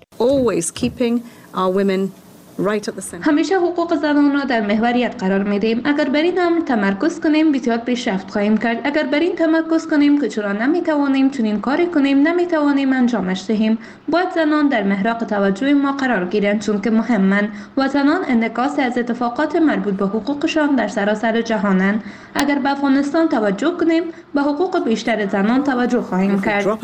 همیشه حقوق زنان را در محوریت قرار میدیم. اگر بر این امر تمرکز کنیم بسیار پیشرفت خواهیم کرد. اگر بر این تمرکز کنیم که چرا نمیتوانیم چنین کاری کنیم، نمیتوانیم انجامش دهیم، باید زنان در محراق توجه ما قرار گیرند، چون که مهمند و زنان انعکاس از اتفاقات مربوط به حقوقشان در سراسر جهانند. اگر به افغانستان توجه کنیم به حقوق بیشتر زنان توجه خواهیم کرد.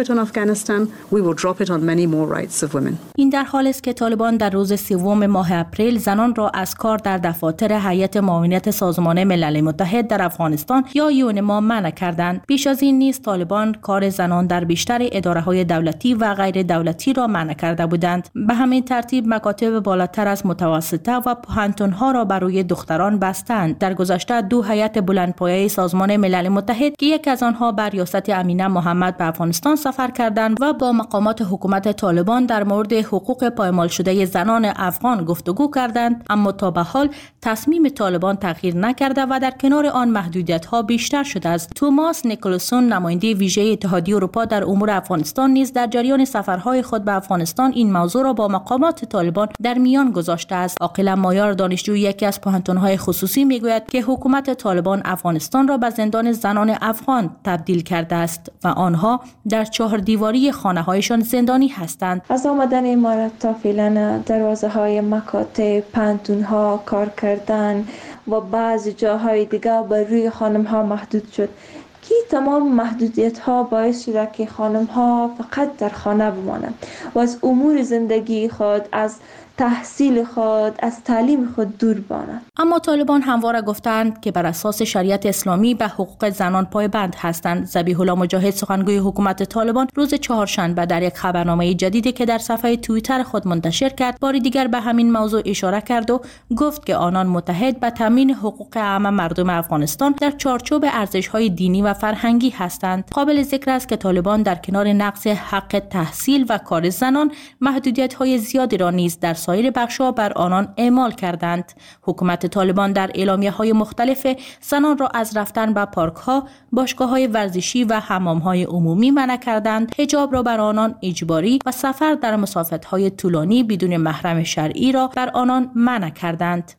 این در حالی است که طالبان در روز سوم ماه اپریل زنان را از کار در دفاتر هیئت معاونت سازمان ملل متحد در افغانستان یا یونما منع کردند. بیش از این نیز طالبان کار زنان در بیشتر اداره‌های دولتی و غیر دولتی را منع کرده بودند. به همین ترتیب مکاتب بالاتر از متوسطه و پوهنتون‌ها را برای دختران بستند. در گذشته 2 هیئت بلندپایه سازمان ملل متحد که یک از آنها بر ریاست امینه محمد به افغانستان سفر کردند و با مقامات حکومت طالبان در مورد حقوق پایمال شده زنان افغان گفتگو کردند، اما تا به حال تصمیم طالبان تغییر نکرده و در کنار آن محدودیت‌ها بیشتر شده است. توماس نیکلسون نماینده ویژه اتحادیه اروپا در امور افغانستان نیز در جریان سفرهای خود به افغانستان این موضوع را با مقامات طالبان در میان گذاشته است. عاقله مایار دانشجو یکی از پوهنتون‌های خصوصی میگوید که حکومت طالبان افغانستان را به زندان زنان افغان تبدیل کرده است و آنها در 4 دیواری خانه‌هایشان زندانی هستند. از آمدن امارات تا فعلا دروازه‌های مکاتب، پانتون‌ها کار کردن و بعضی جاهای دیگه بر روی خانم‌ها محدود شد که تمام محدودیت‌ها باعث شده که خانم‌ها فقط در خانه بمانند و از امور زندگی خود، از تحصیل خود، از تعلیم خود دور بمانند. اما طالبان همواره گفتند که بر اساس شریعت اسلامی به حقوق زنان پایبند هستند. ذبیح الله مجاهد سخنگوی حکومت طالبان روز چهارشنبه در یک خبرنامه جدیدی که در صفحه توییتر خود منتشر کرد بار دیگر به همین موضوع اشاره کرد و گفت که آنان متحد به تامین حقوق عام مردم افغانستان در چارچوب ارزش‌های دینی و فرهنگی هستند. قابل ذکر است که طالبان در کنار نقض حق تحصیل و کار زنان محدودیت‌های زیادی را نیز در سایر بخش‌ها بر آنان اعمال کردند. حکومت طالبان در اعلامیه‌های مختلف زنان را از رفتن به پارک‌ها، باشگاه‌های ورزشی و حمام‌های عمومی منع کردند. حجاب را بر آنان اجباری و سفر در مسافت‌های طولانی بدون محرم شرعی را بر آنان منع کردند.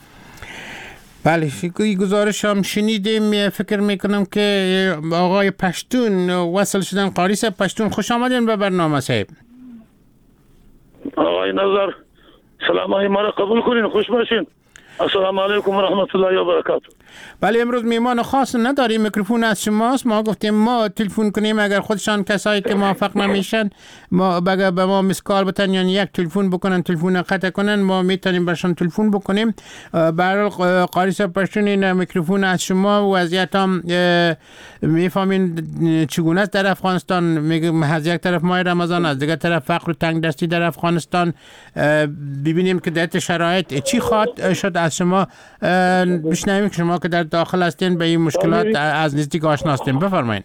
بله، این گزارش هم شنیدیم. فکر میکنم که آقای پشتون وصل شدن. قاری صاحب پشتون، خوش آمدین به برنامه صاحب. آقای نظر سلام های ما را قبول کنین، خوش باشین. السلام علیکم و رحمت الله و برکاته. بله امروز میهمان خاص نداریم، میکروفون از شماست. ما گفتیم ما تلفن کنیم، اگر خودشان کسایی که موافق نمیشن ما به ما مسکال بتن، یعنی یک تلفن بکنن، تلفن قطع کنن، ما میتونیم برشان تلفن بکنیم. به هر حال قاری صاحب پشتون میکروفون از شما. وضعیت هم میفهمین چگونه است در افغانستان. میگم از یک طرف ماه رمضان، از دیگر طرف فقر و تنگ دستی در افغانستان. ببینیم که در شرایط چی خواهد شد. از شما بشنویم که شما که در داخل هستین به این مشکلات از نزدیک آشنا هستین. بفرمایید.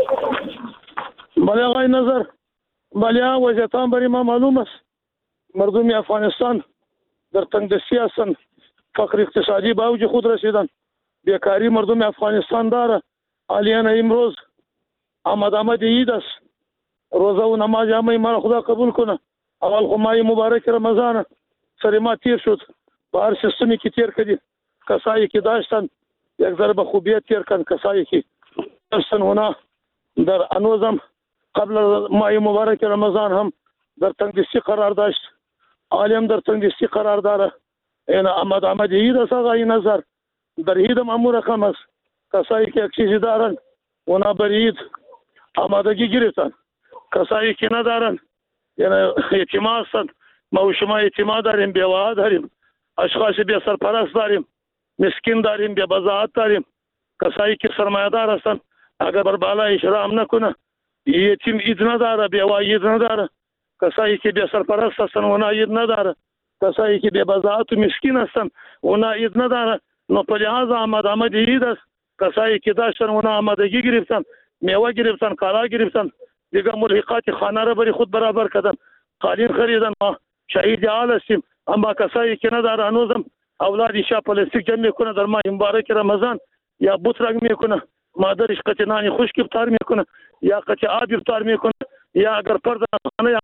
بله آقای نظر، بله وضعیت هم برای ما معلوم است. مردم افغانستان در تنگدستی هستند، فقر اقتصادی به اوج خود رسیدن، بیکاری مردم افغانستان داره. حالیان امروز آمد عید است، روزه و نماز همه ما خدا قبول کنه. اول خو ماه مبارک رمضان سر ما تیر شد، به هر سیستمی که تیر کردی کسایی که داشتن یک ذره به خوبیت تیر کن، کسایی که داشتن اونا در انوزم قبل ماه مبارک رمضان هم در تنگدستی قرار داشت، عالم در تنگدستی قرار داره. این آمد عید است آقای نظر، در عید هم امور رقم است. کسایی که یک چیزی دارن اونا بر عید آمادگی گرفتن، کسایی که ندارن یعنی یتیما هستند. ما و شما یتیما داریم، بیوه داریم، اشخاص بی سرپرست داریم، مسکین داریم، بی بضاعت داریم. کسایی که سرمایه‌دار هستند اگر بر بالا احترام نکنه یتیم عید نداره، بیوه عید نداره. کسایی که بی سرپرست هستند اونا عید نداره. کسایی که بی بضاعت و مسکین هستند اونا عید نداره. نو په لحاظ آمد عید است. کسایی که داشتن اونا آمادگی گرفتن، میوه گرفتن، کالا گرفتن، دیگه ملحقات خانه را بری خود برابر کردن، قالین خریدن. ما شهید حال هستیم. اما کسایی که نداره هنوزم اولاد شا پلاستیک جمع میکنه در ماه مبارک رمضان، یا بوت رنگ میکنه، مادرش قطع نان خشک افطار میکنه، یا قطع آب افطار میکنه، یا اگر پرده خانه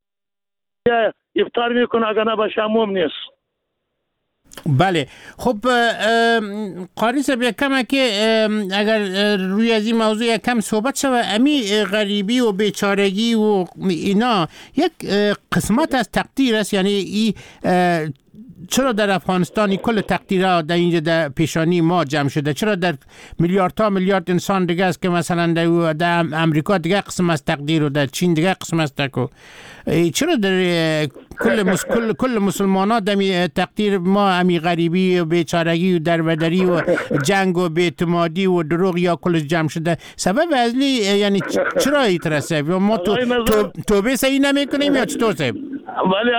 یا افطار میکنه، اگر نه به شاموم نیست. بله خب قاری صاحب یکم که اگر روی از این موضوع یکم صحبت شود، امی غریبی و بیچارگی و اینا یک قسمت از تقدیر است. یعنی ای چرا در افغانستان کل تقدیرها در اینجا در پیشانی ما جمع شده؟ چرا در میلیاردها میلیارد انسان دیگه است که مثلا در امریکا دیگه قسم از تقدیر و در چین دیگه قسم است تکو؟ چرا در کل مسلمان ها در تقدیر ما امی غریبی و بیچارگی و دربدری و جنگ و بی‌اعتمادی و دروغ یا کلش جمع شده؟ سبب اصلی یعنی چرا ایترسه؟ ما توبه صحیح نمی کنیم یا چطور صاحب؟ ولی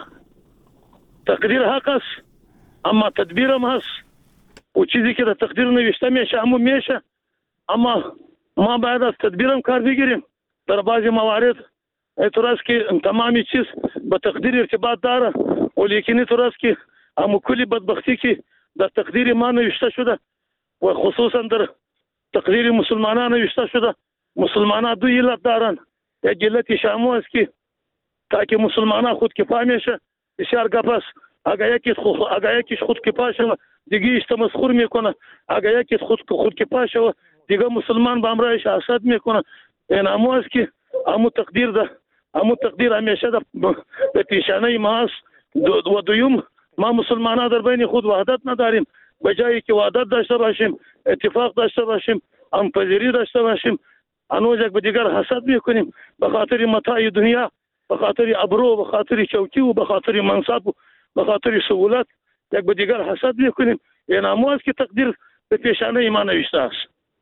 تقدیر حق است اما تدبیر هم هست و چیزی که در تقدیر نوشته میشه همون میشه. اما ما باید از تدبیر هم کار بگیریم. در بعضی موارد اعتراض که تمامی چیز به تقدیر ارتباط داره، ولیکن اعتراض که همون کلی بدبختی که در تقدیر ما نوشته شده و خصوصا در تقدیر مسلمانان نوشته شده. مسلمانان دو علت دارن. یک علت شامو است که تاکه مسلمانان خود کفا میشه، بسیار گپ است. اگر یکیش خود کفا شود دیگه ایش تمسخر میکنه، اگر یکیش خود کفا شود دیگه مسلمان به امرایش حسد میکنه. این همو است که همو تقدیر همیشه به پیشانه ما است. و دویم ما مسلمانان در بین خود وحدت نداریم. به جایی که وحدت داشته باشیم، اتفاق داشته باشیم، همپذیری داشته باشیم، انوز یک به دیگر حسد میکنیم به خاطر متاع دنیا، به خاطر ابرو، به خاطر چوکی و به خاطر منصب و به خاطر سهولت یک به دیگر حسد میکنیم. این همو است که تقدیر به پیشانه ما نوشته است.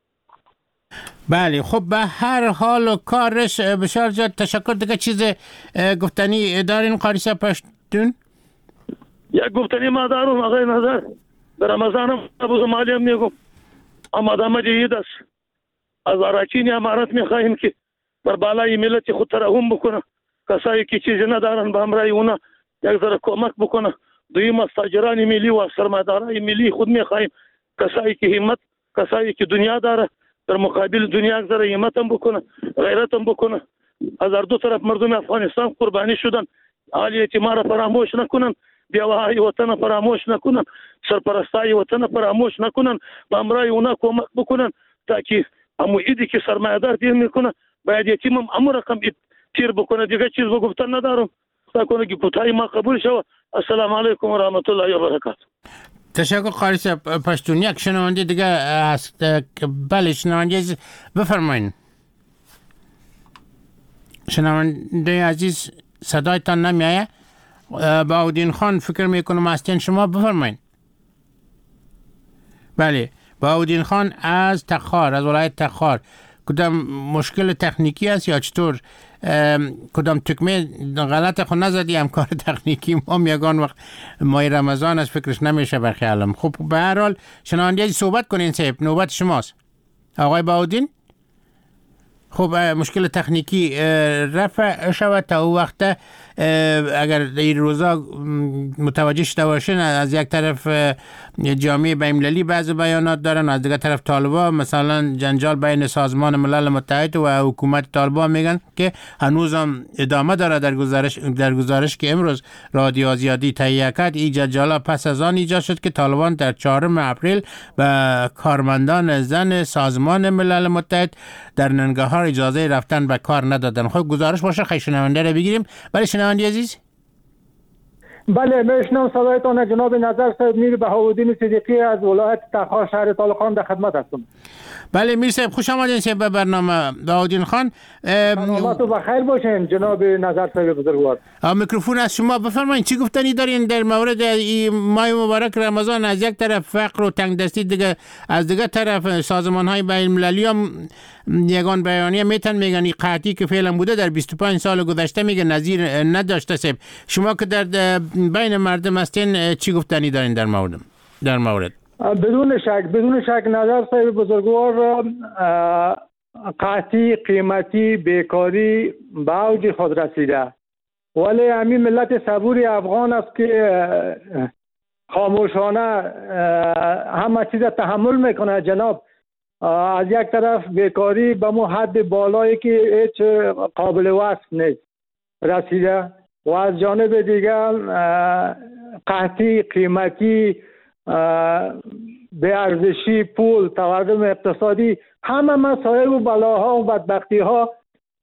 بله خب به هر حال و کارش بسیار زیاد تشکر. دیگه چیز گفتنی دارین قاری صاحب پشتون؟ یک گفتنی ما دارم آقای نظر. در رمضان هم ابو زمالی هم میگم آمد عید است. از اراکین امارت میخواهیم که بر بالای ملت خود ترحم بکنه. کسایی که چیزی ندارن به همراه اونا یک ذره کمک بکنه. دویم از تاجران ملی و سرمایه‌داران ملی خود میخواهیم کسایی که همت، کسایی که دنیا داره در مقابل دنیا یک ذره همت هم بکنه، غیرت هم بکنه. از هر دو طرف مردم افغانستان قربانی شدن. حال یتیما را فراموش نکنن، بیواهای وطن فراموش نکنن، سرپرستای وطن فراموش نکنن، به همراه اونا کمک بکنن تاکه همو ایدی که سرمایه‌دار دیر میکنه باید یتیم هم همو رقم تیر بکنه. دیگه چیز بگفتن ندارم. تا کنه که کوتاهی ما قبول شود. السلام علیکم و رحمت الله و برکاته. تشکر قاری صاحب. پشتون یک شنونده دیگه هست. بله شنونده عزیز بفرمایید. شنونده عزیز صدایتان نمیایه. بهاءالدین خان فکر میکنم هستین شما، بفرمایید. بله بهاءالدین خان از تخار، از ولایت تخار. کدام مشکل تکنیکی است یا چطور؟ کدام تکمه غلط خود نزدیم کار تکنیکی ما یگان وقت ماه رمضان از فکرش نمیشه برخیالم. خب به هر حال شنونده صحبت کنین صاحب، نوبت شماست آقای بهاءالدین. خب مشکل تکنیکی رفع شود تا او وقت. اگر این روزا متوجه شده باشین از یک طرف جامعه بین‌المللی بعض بیانات دارن، از دیگر طرف طالبان مثلا جنجال بین سازمان ملل متحد و حکومت طالبان میگن که هنوز هم ادامه داره. در گزارش که امروز رادیو آزادی تهیه کرد، این جنجال پس از آن ایجاد شد که طالبان در 4 اپریل به کارمندان زن سازمان ملل متحد در ننگرهار اجازه رفتن به کار ندادن. خب گزارش باشه خیلی شنونده رو بگیریم. بله شنونده عزیز. بله میشنم صدایتان. جناب نظر صاحب میر بهاءالدین صدیقی از ولایت تخار شهر طالقان در خدمت هستم. بله میر صاحب خوش آمدین به برنامه. بهاءالدین خان سلامت و بخیر باشین جناب نظر صاحب بزرگوار. میکروفون از شما، بفرمایید چی گفتنی دارین در مورد ماه مبارک رمضان؟ از یک طرف فقر و تنگدستی، دیگه از دیگه طرف سازمان های بین المللی هم یگان بیانیه میگن این قحطی که فعلا بوده در 25 سال گذشته میگه نظیر نداشته. صاحب شما که در بین مردم هستین چی گفتنی دارین در مورد؟ بدون شک نظر صاحب بزرگوار، قحطی، قیمتی، بیکاری به اوج خود رسیده، ولی همین ملت صبوری افغان است که خاموشانه همه چیز تحمل میکنه جناب. از یک طرف بیکاری به مو حد بالایی که هیچ قابل وصف نیست رسیده و از جانب دیگر قحطی، قیمتی، بی‌ارزشی، پول، تورم اقتصادی، همه مسائل و بلاها و بدبختی ها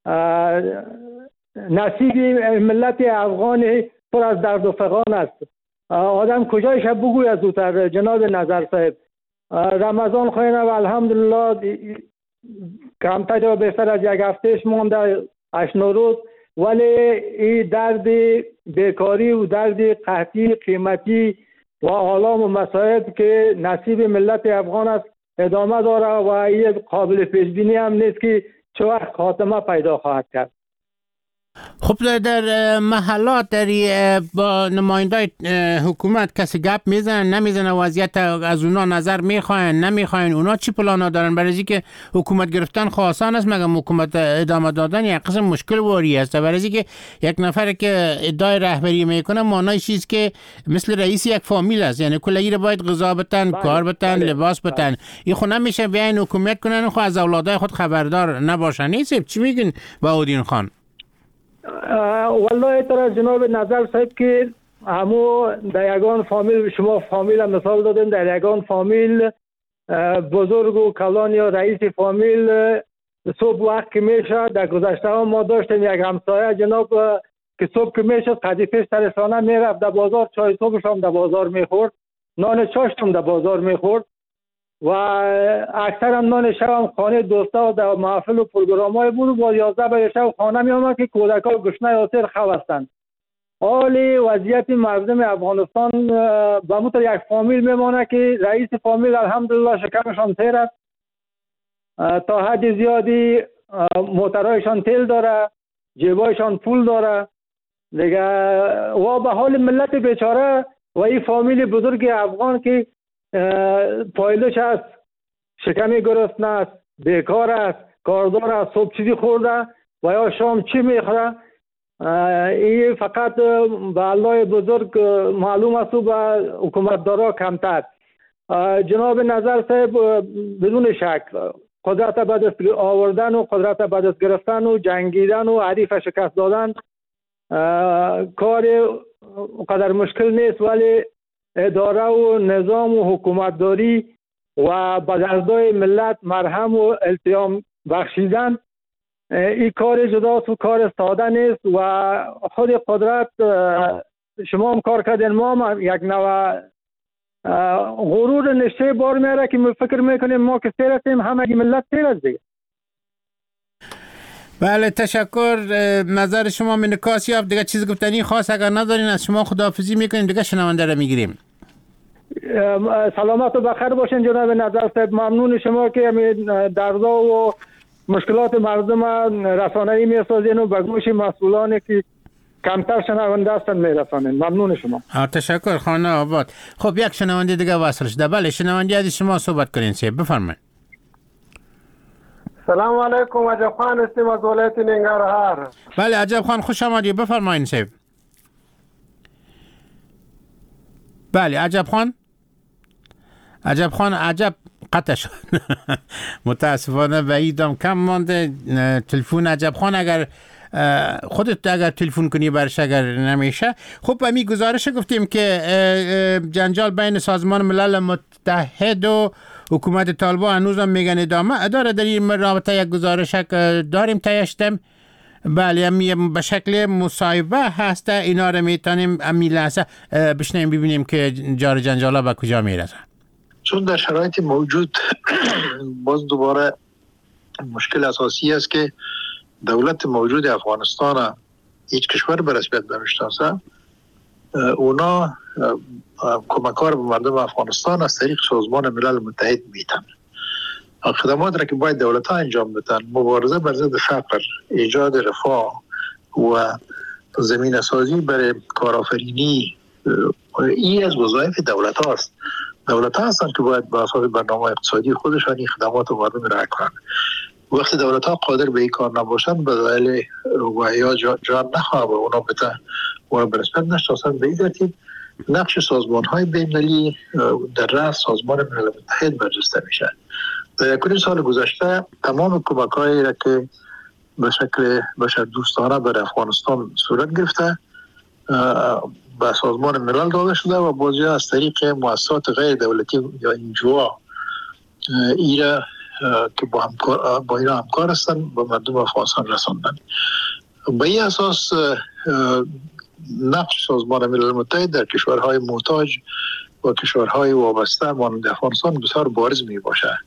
نصیب ملت افغان پر از درد و فغان است. آدم کجایش بگوید زودتر جناب نظر صاحب. رمضان خوینه و الحمدلله کمتر و بهتر از یک هفتهش مونده 8-9 روز، ولی این درد بیکاری و درد قحطی، قیمتی و آلام و مصائب که نصیب ملت افغان است ادامه داره و این قابل پیش بینی هم نیست که چه وقت خاتمه پیدا خواهد کرد. خب در محلات در با نماینده حکومت کسی گپ میزنن نمیزنن؟ وضعیت از اونا نظر میخواین نمیخواین؟ اونا چی پلانا دارن؟ برای اینکه حکومت گرفتن خواستن است مگه حکومت ادامه دادن یک قسم مشکل واری است. برای اینکه یک نفر که ادعای رهبری میکنه معنای چیز که مثل رئیس یک فامیل است، یعنی کلی رو باید غذا بدن، کار بدن، لباس بدن. این خود نمیشه بیاین حکومت کنن خو از اولادای خود خبردار نباشن. نیست چی میگین بهاءالدین خان؟ والله ترى جناب نظر صاحب که همو در یگان فامیل، شما فامیل مثال دادن، در یگان فامیل بزرگ و کلان یا رئیس فامیل صبح وقت که میشه در گذشته ها ما داشتیم یک همسایه جناب که صبح که میشه قدیفش ترسانه میرفت در بازار، چای صبحش هم در بازار میخورد، نان چاشت هم در بازار میخورد و اکثر هم نان شب هم خانه دوستا و در محفل و پروگرام های بود و 11 به شب خانه می آمد که کودک ها گشنه یاسر خواه هستند. حالی وضعیت مردم افغانستان به مطور یک فامیل میمانه که رئیس فامیل الحمدلله شکمشان تیر است، تا حد زیادی موترهایشان تیل داره، جیبایشان پول داره دیگه، و به حال ملت بیچاره و این فامیل بزرگ افغان که پایلش است، شکمی گرسنه است، بیکار است، کاردار است، صبح چیزی خورده و یا شام چی میخوره، این فقط به الله بزرگ معلوم است و به حکومتدارا کمتر. جناب نظر صاحب بدون شک قدرت به دست آوردن و قدرت به دست گرفتن و جنگیدن و حریف شکست دادن کار قدر مشکل نیست، ولی اداره و نظام و حکومتداری و به دردای ملت مرهم و التیام بخشیدن این کار جداست و کار ساده نیست و خود قدرت شما هم کار کردین، ما هم یک نوع غرور نشه بار میاره که فکر میکنیم ما که سیر هستیم، همه ملت سیر است دیگه. بله تشکر. نظر شما منکاس یافت. دیگه چیز گفتنی خاص اگر ندارین از شما خداحافظی میکنیم، دیگه شنونده رو میگیریم. سلامت و بخیر باشین جناب نظر صاحب. ممنون شما که دردا و مشکلات مردم رسانه‌ای میسازین و به گوش مسئولانی که کمتر شنونده هستن میرسانین. ممنون شما. تشکر خانه آباد. خب یک شنونده دیگه وصل شده. بله شنونده از شما صحبت کنین سیب بفرمایید. سلام علیکم. عجب خان هستیم از ولایت ننگرهار. بله عجب خان خوش آمدید بفرمایید سیب. بله عجب خان عجب قطع شد. متاسفانه بعیدم کم مانده تلفن عجب خان. اگر خودت اگر تلفن کنی برش اگر نمیشه. خب همین گزارش گفتیم که جنجال بین سازمان ملل متحد و حکومت طالبان هنوزم میگن ادامه داره. در این رابطه یک گزارش داریم تیشتم. بله همین به شکل مصاحبه هسته. اینا رو میتونیم همین لحظه بشنیم ببینیم که جار جنجالا به کجا میرسه. چون در شرایط موجود باز دوباره مشکل اساسی است که دولت موجود افغانستان هیچ کشور به رسمیت نمیشناسه. اونا کمکار به مردم افغانستان از طریق سازمان ملل متحد میتن. خدمات را که باید دولت ها انجام بدن، مبارزه بر ضد فقر، ایجاد رفاه و زمینه سازی برای کارآفرینی، این از وظایف دولت هاست. دولت ها هستند که باید به اساس برنامه اقتصادی خودشان این خدمات و مردم را کنند. وقتی دولت ها قادر به این کار نباشند به دلیل یا جان نخواهد اونا بده و به رسمیت نشناسند. به این ترتیب نقش سازمان های بین‌المللی در رأس سازمان ملل متحد برجسته میشه. در یکونیم سال گذشته تمام کمک هایی را که به شکل بشر دوستانه بر افغانستان صورت گرفته به سازمان ملل داده شده و بازی از طریق مؤسسات غیر دولتی یا انجوا ایره که با اینا همکار هستند به مردم افغانستان رساندن. به این اساس نقش سازمان ملل متحد در کشورهای محتاج و کشورهای وابسته مانند افغانستان بسیار بارز می باشه.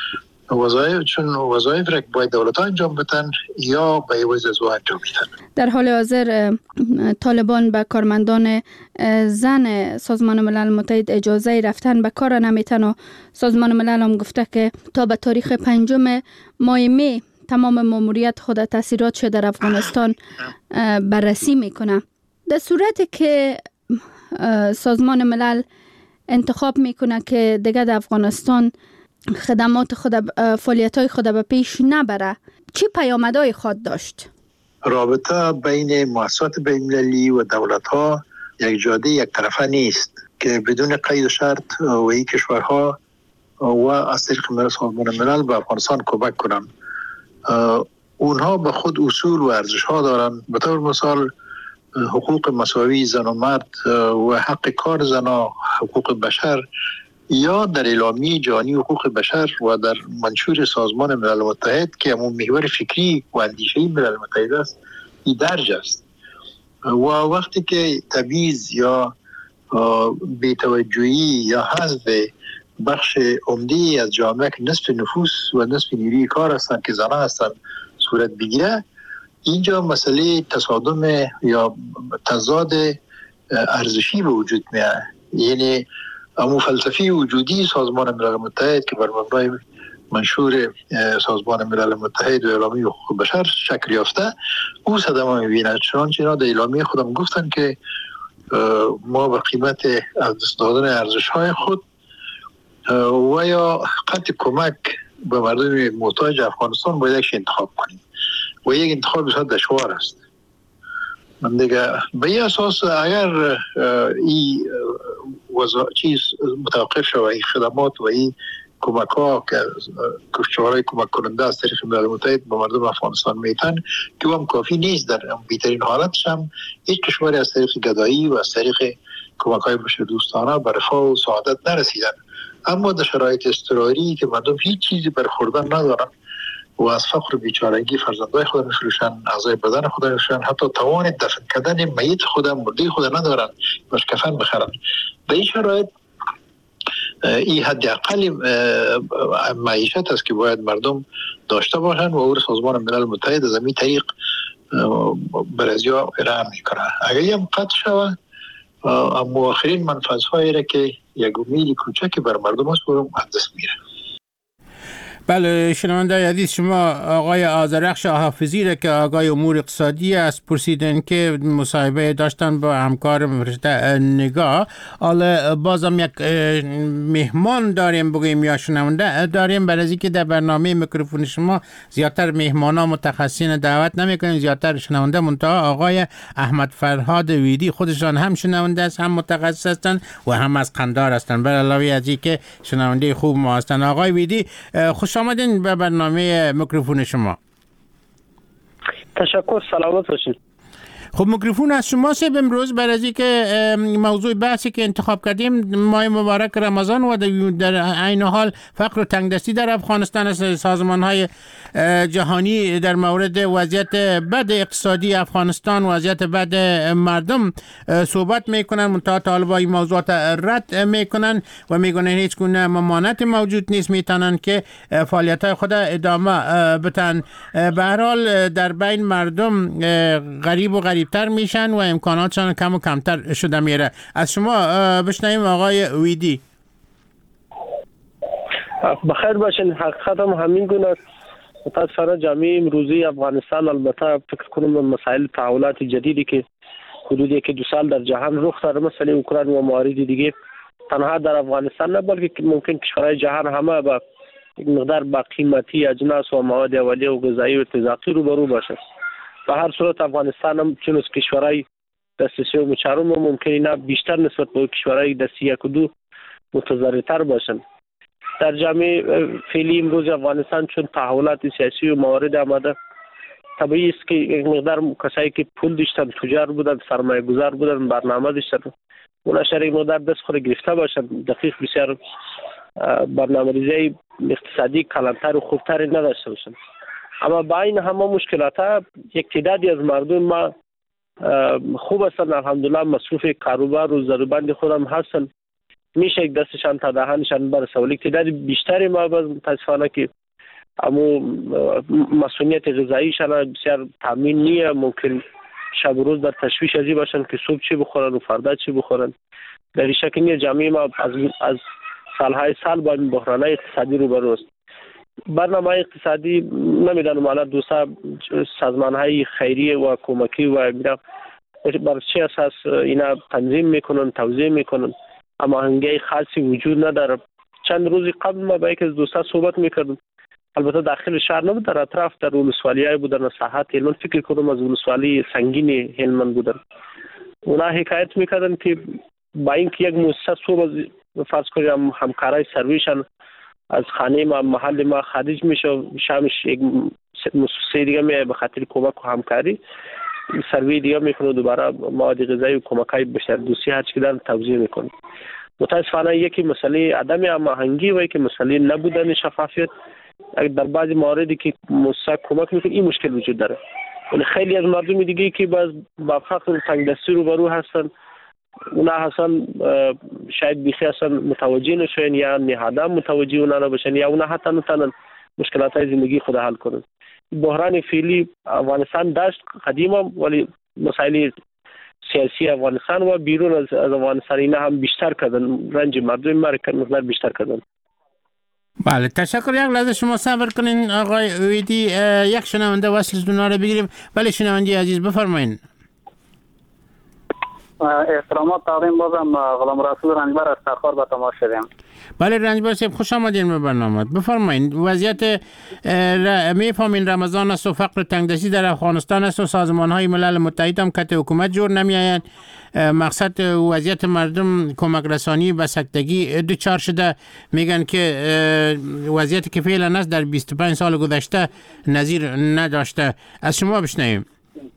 چون وظایف را که باید دولت ها انجام بدن یا به عوض از او انجام میدن. در حال حاضر طالبان به کارمندان زن سازمان ملل متحد اجازه رفتن به کار نمیتن و سازمان ملل هم گفته که تا به تاریخ 5 ماه می تمام ماموریت خود تاثیراتش در افغانستان بررسی میکنه. در صورتی که سازمان ملل انتخاب میکنه که دیگه در افغانستان خدمات خود فعالیت‌های خود به پیش نبره، چی پیامدهای خود داشت؟ رابطه بین مؤسسات بین‌المللی و دولت‌ها یک جاده یک طرفه نیست که بدون قید و شرط و این کشورها و از طریق سازمان ملل به افغانستان کمک کنند. اونها به خود اصول و ارزش‌ها دارند. به طور مثال حقوق مساوی زن و مرد و حق کار زنان، حقوق بشر، یا در اعلامیه جهانی حقوق بشر و در منشور سازمان ملل متحد که همون محور فکری و اندیشه‌ای ملل متحد است این درج است. و وقتی که تبعیض یا بی‌توجهی یا حذف بخش عمده از جامعه که نصف نفوس و نصف نیروی کار هستند که زنان هستند صورت بگیره، اینجا مسئله تصادم یا تضاد ارزشی به وجود میاد. یعنی امو فلسفی وجودی سازمان ملل متحد که بر مبنای منشور سازمان ملل متحد و اعلامیه حقوق بشر شکل یافته او صدمه میبیند. چنانچه اینا در اعلامیه خودم گفتن که ما به قیمت از دست دادن ارزش‌های خود و یا قطع کمک به مردم محتاج افغانستان باید یک انتخاب کنیم و یک انتخاب بسیار دشوار است. من دیگه به این اساس اگر این چیز متوقف شود، این خدمات و این کمک ها که کشورهای کمک کننده از طریق ملل متحد به مردم افغانستان میتن که هم کافی نیست، در بهترین حالتش هم هیچ کشوری از طریق گدایی و از طریق کمک های بشر دوستانه به رفاه و سعادت نرسیدن. اما در شرایط اضطراری که مردم هیچ چیزی برخوردن ندارن و از فقر و بیچارگی فرزندای خود میفروشن، اعضای بدن خود میفروشن، حتی توان دفن کردن میت خود مرده خود ندارن باش کفن بخرن. به این شرایط این حداقل معیشت است که باید مردم داشته باشند و او سازمان ملل متحد از این طریق برازیا ارائه میکنه. اگر هم قطع شود مؤخرین منفعت‌هایی را که یک امید کوچکی بر مردم است و از دست میره. بله شنونده عزیز، شما آقای آذرخش حافظی را که آقای امور اقتصادی است پرسیدن که مصاحبه داشتن با همکار فرشته نگاه. حالا بازم یک مهمان داریم بگوییم یا شنونده داریم، برای اینکه در برنامه میکروفون شما زیادتر مهمانا متخصصین دعوت نمیکنیم، زیادتر شنونده منتها آقای احمد فرهاد ویدی خودشان هم شنونده است، هم متخصص هستند و هم از قندار هستند. به علاوه از اینکه شنونده خوب ما هستند. آقای ویدی خوش آمدین به برنامه میکروفون شما. تشکر، سلامت باشید. خب میکروفون از شما سه امروز برای از اینکه موضوع بحثی که انتخاب کردیم ماه مبارک رمضان و در عین حال فقر و تنگدستی در افغانستان است. سازمان‌های جهانی در مورد وضعیت بد اقتصادی افغانستان، وضعیت بد مردم صحبت میکنن، منتها طالبان این موضوعات رد میکنن و میگن هیچ گونه ممانعت موجود نیست، میتونن که فعالیت‌های خود ادامه بدن. به هر حال در بین مردم غریب و غریبتر میشن و امکاناتشان کم و کمتر شده میره. از شما بشنویم آقای ویدی. بخیر باشین. حقیقت هم همین گونه است. متاسفانه جامعه امروزی افغانستان البته فکر کنم مسائل تحولات جدیدی که حدود 1-2 سال در جهان رخ داده، مثل اوکراین و موارد دیگه، تنها در افغانستان نه بلکه ممکن کشورهای جهان همه با یک مقدار با قیمتی اجناس و مواد اولیه و غذایی و تزاقی روبرو باشه. به هر صورت افغانستان هم چون از کشورهای دسته سوم و چهارم ممکن اینا بیشتر نسبت به کشورهای دسته 1 و 2 متضررتر باشن. در جامعه فعلی امروز افغانستان چون تحولات سیاسی و موارد آمده، طبیعی است که یک مقدار کسایی که پول داشتن، تجار بودن، سرمایه گذار بودن، برنامه داشتن، اونا شریک مقدار دست خود گرفته باشن، دقیق بسیار برنامه‌ریزی اقتصادی کلانتر و خوبتری نداشته باشن. اما با این همه مشکلات ها یک تعدادی از مردم ما خوب هستن، الحمدلله مصروف کاروبار و ضرورتمند خودم هستن، میشه یک دستشان تا دهانشان برسه، ولی تعداد بیشتری ما متاسفانه که امو مسئولیت غذاییشان بسیار تامین نیه، ممکن شب و روز در تشویش ازی باشن که صبح چی بخورن و فردا چی بخورن. در این شکل نیه جامعه ما از سالهای سال با این بحرانهای اقتصادی روبرو است. برنامه اقتصادی نمیدانم حالا دوستا سازمانهای خیریه و کمکی و بر چه اساس اینا تنظیم میکنن، توزیع میکنن، اما هنگی خاصی وجود نداره. چند روزی قبل ما با یک از دوستا صحبت میکردم، البته داخل شهر نبود، در اطراف در ولسوالی‌های بودن، ساحات هلمند فکر کنم از ولسوالی سنگین هلمند بودن. اونا حکایت میکردن که با اینکه یک مؤسسه صبح فرض کنیم همکارای سرویشن از خانه ما محل ما خارج میشه، شامش یک مؤسسه دیگه می به خاطر کمک و همکاری سروی دیگه میکنه، دوباره مواد غذایی و کمکای بشر دوستی هر چی دارن توزیع میکنه. متاسفانه یکی مسئله عدم هماهنگی و یکی مسئله نبودن شفافیت در بعضی مواردی که مؤسسه کمک میکنه این مشکل وجود داره. ولی خیلی از مردم دیگه که با فقر تنگدستی روبرو هستن، اونا هستن شاید بیخی هستن متوجه نشون یا نهادم متوجه اونا نباشن یا اونا حتی نتونن مشکلات های زندگی خود حل کنن. بحران فعلی افغانستان داشت قدیما، ولی مسائل سیاسی افغانستان و بیرون از افغانستان اینا هم بیشتر کردن، رنج مردم مقدار بیشتر کردن. بله تشکر. یک لحظه شما صبر کنین آقای ویدی، یک شنونده وصل دنیا رو بگیریم. بله شنونده عزیز بفرمایید. احترامات تقدیم بازم غلام رسول رنجبر از تخار به تماس شدیم. بله رنجبر صاحب خوش آمدین به برنامه. بفرمایید وضعیت میفهمین رمضان است و فقر تنگدستی در افغانستان است و سازمان‌های ملل متحد هم کت حکومت جور نمیآیند. مقصد وضعیت مردم کمک رسانی به سکتگی دچار شده. میگن که وضعیتی که فعلا است در 25 سال گذشته نظیر نداشته. از شما بشنویم.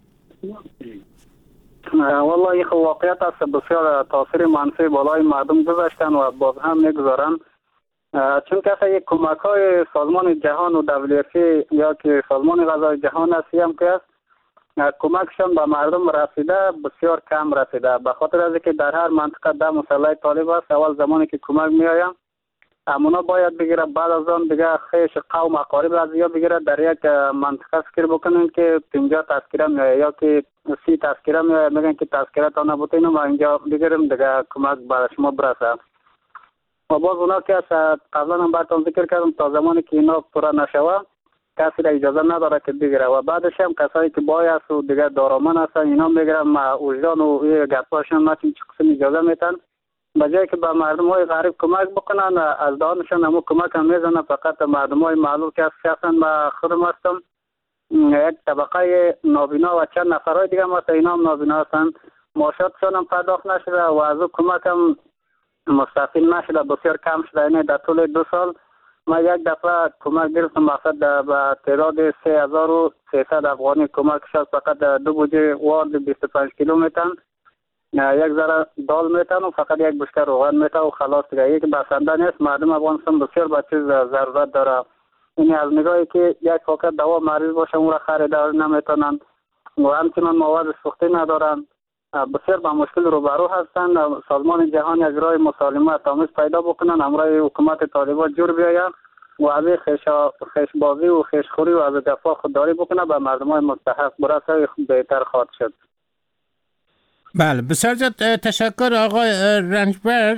والله خب واقعیت است بسیار تاثیر منفی بالای مردم گذاشتن و باز هم میگذارن، چون که یک کمک های سازمان جهان و WFP یا که سازمان غذای جهان است هم که است کمکشان به مردم رسیده بسیار کم رسیده، به خاطر از اینکه در هر منطقه ده مسئله طالب است. اول زمانی که کمک می آید همونا باید بگیره. بعد از آن دیگه خیش قوم اقارب از یا بگیره در یک منطقه فکر بکنین که 50 تذکره میایه یا که 30 تذکره میایه، میگن که تذکره تا نبوده اینو ما اینجا بگیریم دیگه کمک برای شما برسه. و باز اونا که قبلا هم براتون ذکر کردم تا زمانی که اینا پورا نشوه کسی را اجازه نداره که بگیره و بعدش هم کسایی که بای است و دیگه دارامن هستن اینا میگیرن وجدان و گپاشون نتیم چه قسم اجازه میتن بجای که به مردم های غریب کمک بکنن از دانشان همون کمک هم میزنن. فقط مردم های معلول که شخصا ما خودم هستم یک طبقه نابینا و چند نفرهای دیگه هم هستن اینا هم نابینا هستن، معاشاتشان هم پرداخت نشده و از او کمک هم مستقیم نشده، بسیار کم شده. اینه در طول 2 سال ما یک دفعه کمک گرفتم مقصد به تعداد 3300 افغانی کمک شد. فقط 2 بوجه وارد 25 کیلومتر یک ذره دال میتن و فقط یک بشکه روغن میتن و خلاص دیگه. یک بسنده نیست. مردم افغانستان بسیار به چیز ضرورت داره. این از نگاهی که یک فقط دوا مریض باشه اون را خرید نمیتونن و همچنان مواد سوختی ندارن، بسیار با مشکل روبرو هستند. سازمان جهانی از راه مسالمت آمیز پیدا بکنن، همراه حکومت طالبان جور بیاین و از خشبازی و خشخوری و از دفاع خودداری بکنه به مردم های مستحق برسه بهتر خواهد شد. بله بسیار زیاد تشکر آقای رنجبر.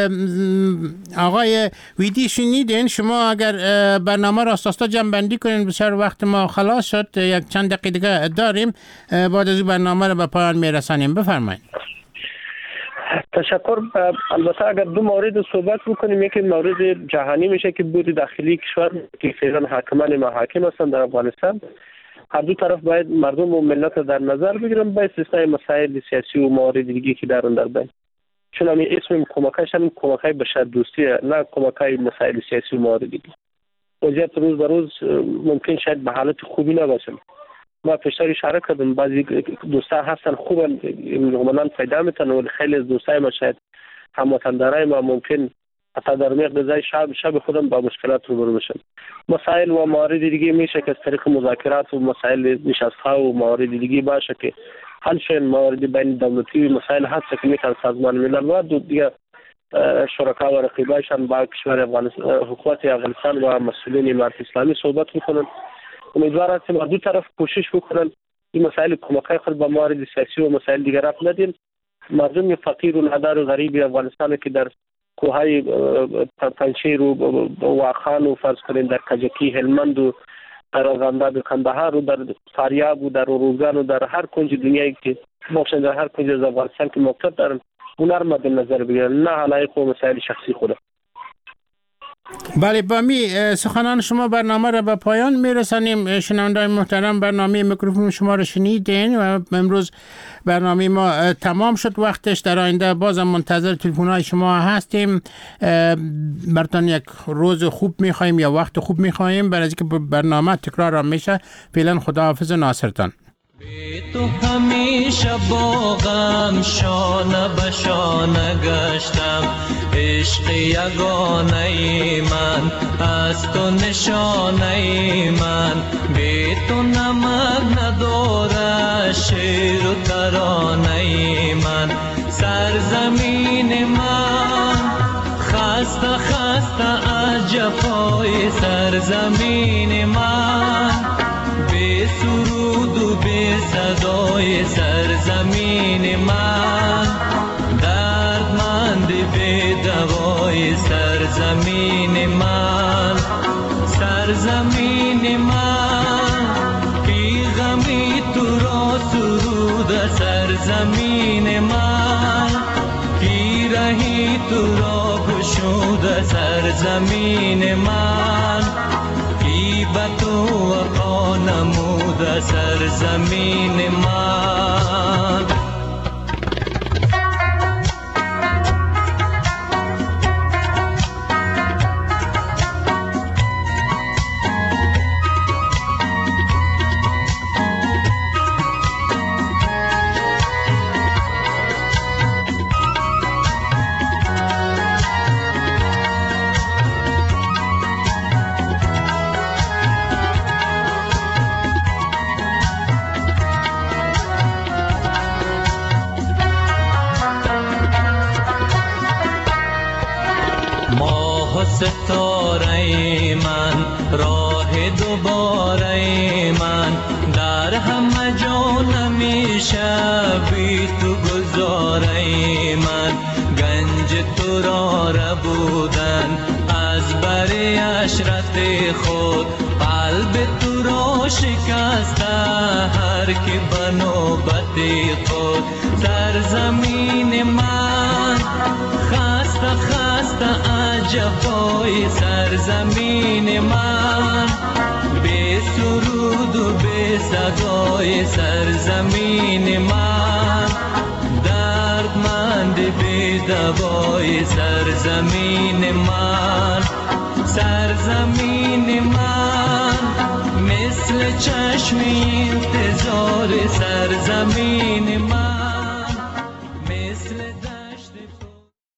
آقای ویدی شنیدین شما اگر برنامه را اساسا جمع‌بندی کنین بسیار وقت ما خلاص شد، یک چند دقیقه دیگه داریم بعد از برنامه را به پایان میرسانیم. بفرمایید. تشکر. البته اگر 2 مورد صحبت بکنیم، یکی مورد جهانی میشه که بود داخلی کشور که فعلا حاکمان محاکم هستند در افغانستان. هر دو طرف باید مردم و ملت در نظر بگیرن با استثنای مسائل سیاسی و موارد دیگه که در اون در بین، چون همین اسم کمکش هم کمکای بشر دوستیه نه کمکای مسائل سیاسی و موارد دیگه. وضعیت روز به روز ممکن شاید به حالت خوبی نباشه. ما پیشتر اشاره کردم بعضی دوستا هستن خوبن نمونان پیدا میتن ولی خیلی از دوستای ما شاید هموطندارای ما ممکن حتی در مقدار شب خودم با مشکلات روبرو بشن. مسائل و موارد دیگه میشه که از طریق مذاکرات و مسائل نشست‌ها و موارد دیگه باشه که حل شن. موارد بین دولتی مسائل هست که میتونه سازمان ملل و دیگه شرکا و رقیبایشان با کشور افغانستان، حکومت افغانستان و مسئولین امارت اسلامی صحبت میکنن. امیدوار هستیم از دو طرف کوشش بکنن این مسائل کمکای خود با موارد سیاسی و مسائل دیگر رفت ندین. مردم فقیر و نادار و غریب افغانستان که در کوههای پنجشیر و واخان و فرض کنید در کجکی هلمند و در آزانداب کندهار و در فاریاب و در روزگان و در هر کنج دنیایی که باشند در هر کنج از افغانستان که موقعیت دارن اونا رو مد نظر بگیرن نه علایق و مسائل شخصی خود. بله با می سخنان شما برنامه را به پایان میرسانیم. شنوندگان محترم برنامه میکروفون شما را شنیدین و امروز برنامه ما تمام شد وقتش. در آینده بازم منتظر تلفن های شما هستیم. براتون یک روز خوب میخوایم یا وقت خوب میخوایم برای اینکه برنامه تکرار میشه. فعلا خداحافظ ناصرتان. تو همیشه با غم شانه به شانه گشتم، عشق یگانه من از تو نشانه من، بی تو نمک نداره شعر و ترانه من، سرزمین من خسته خسته از جفای سرزمین من، بی سرود و بی صدای سرزمین من، دردمند بی دوای سرزمین من، سرزمین من بی غمی تو را سرود سرزمین من، بی رهی تو را گشود سرزمین من، بی به تو وفا نمود سرزمین من. ماه و ستاره من، راه دوباره من، در همه جا نمیشه بی تو گذاره من. گنج تو را ربودن از بر عشرت خود، قلب تو را شکسته هر کی به نوبت خود. سرزمین من خسته خسته عجبای سرزمین من، بی سرود و بی صدای سرزمین من، دردمند بی دوای سرزمین من. سرزمین من مثل چشم انتظار سرزمین من.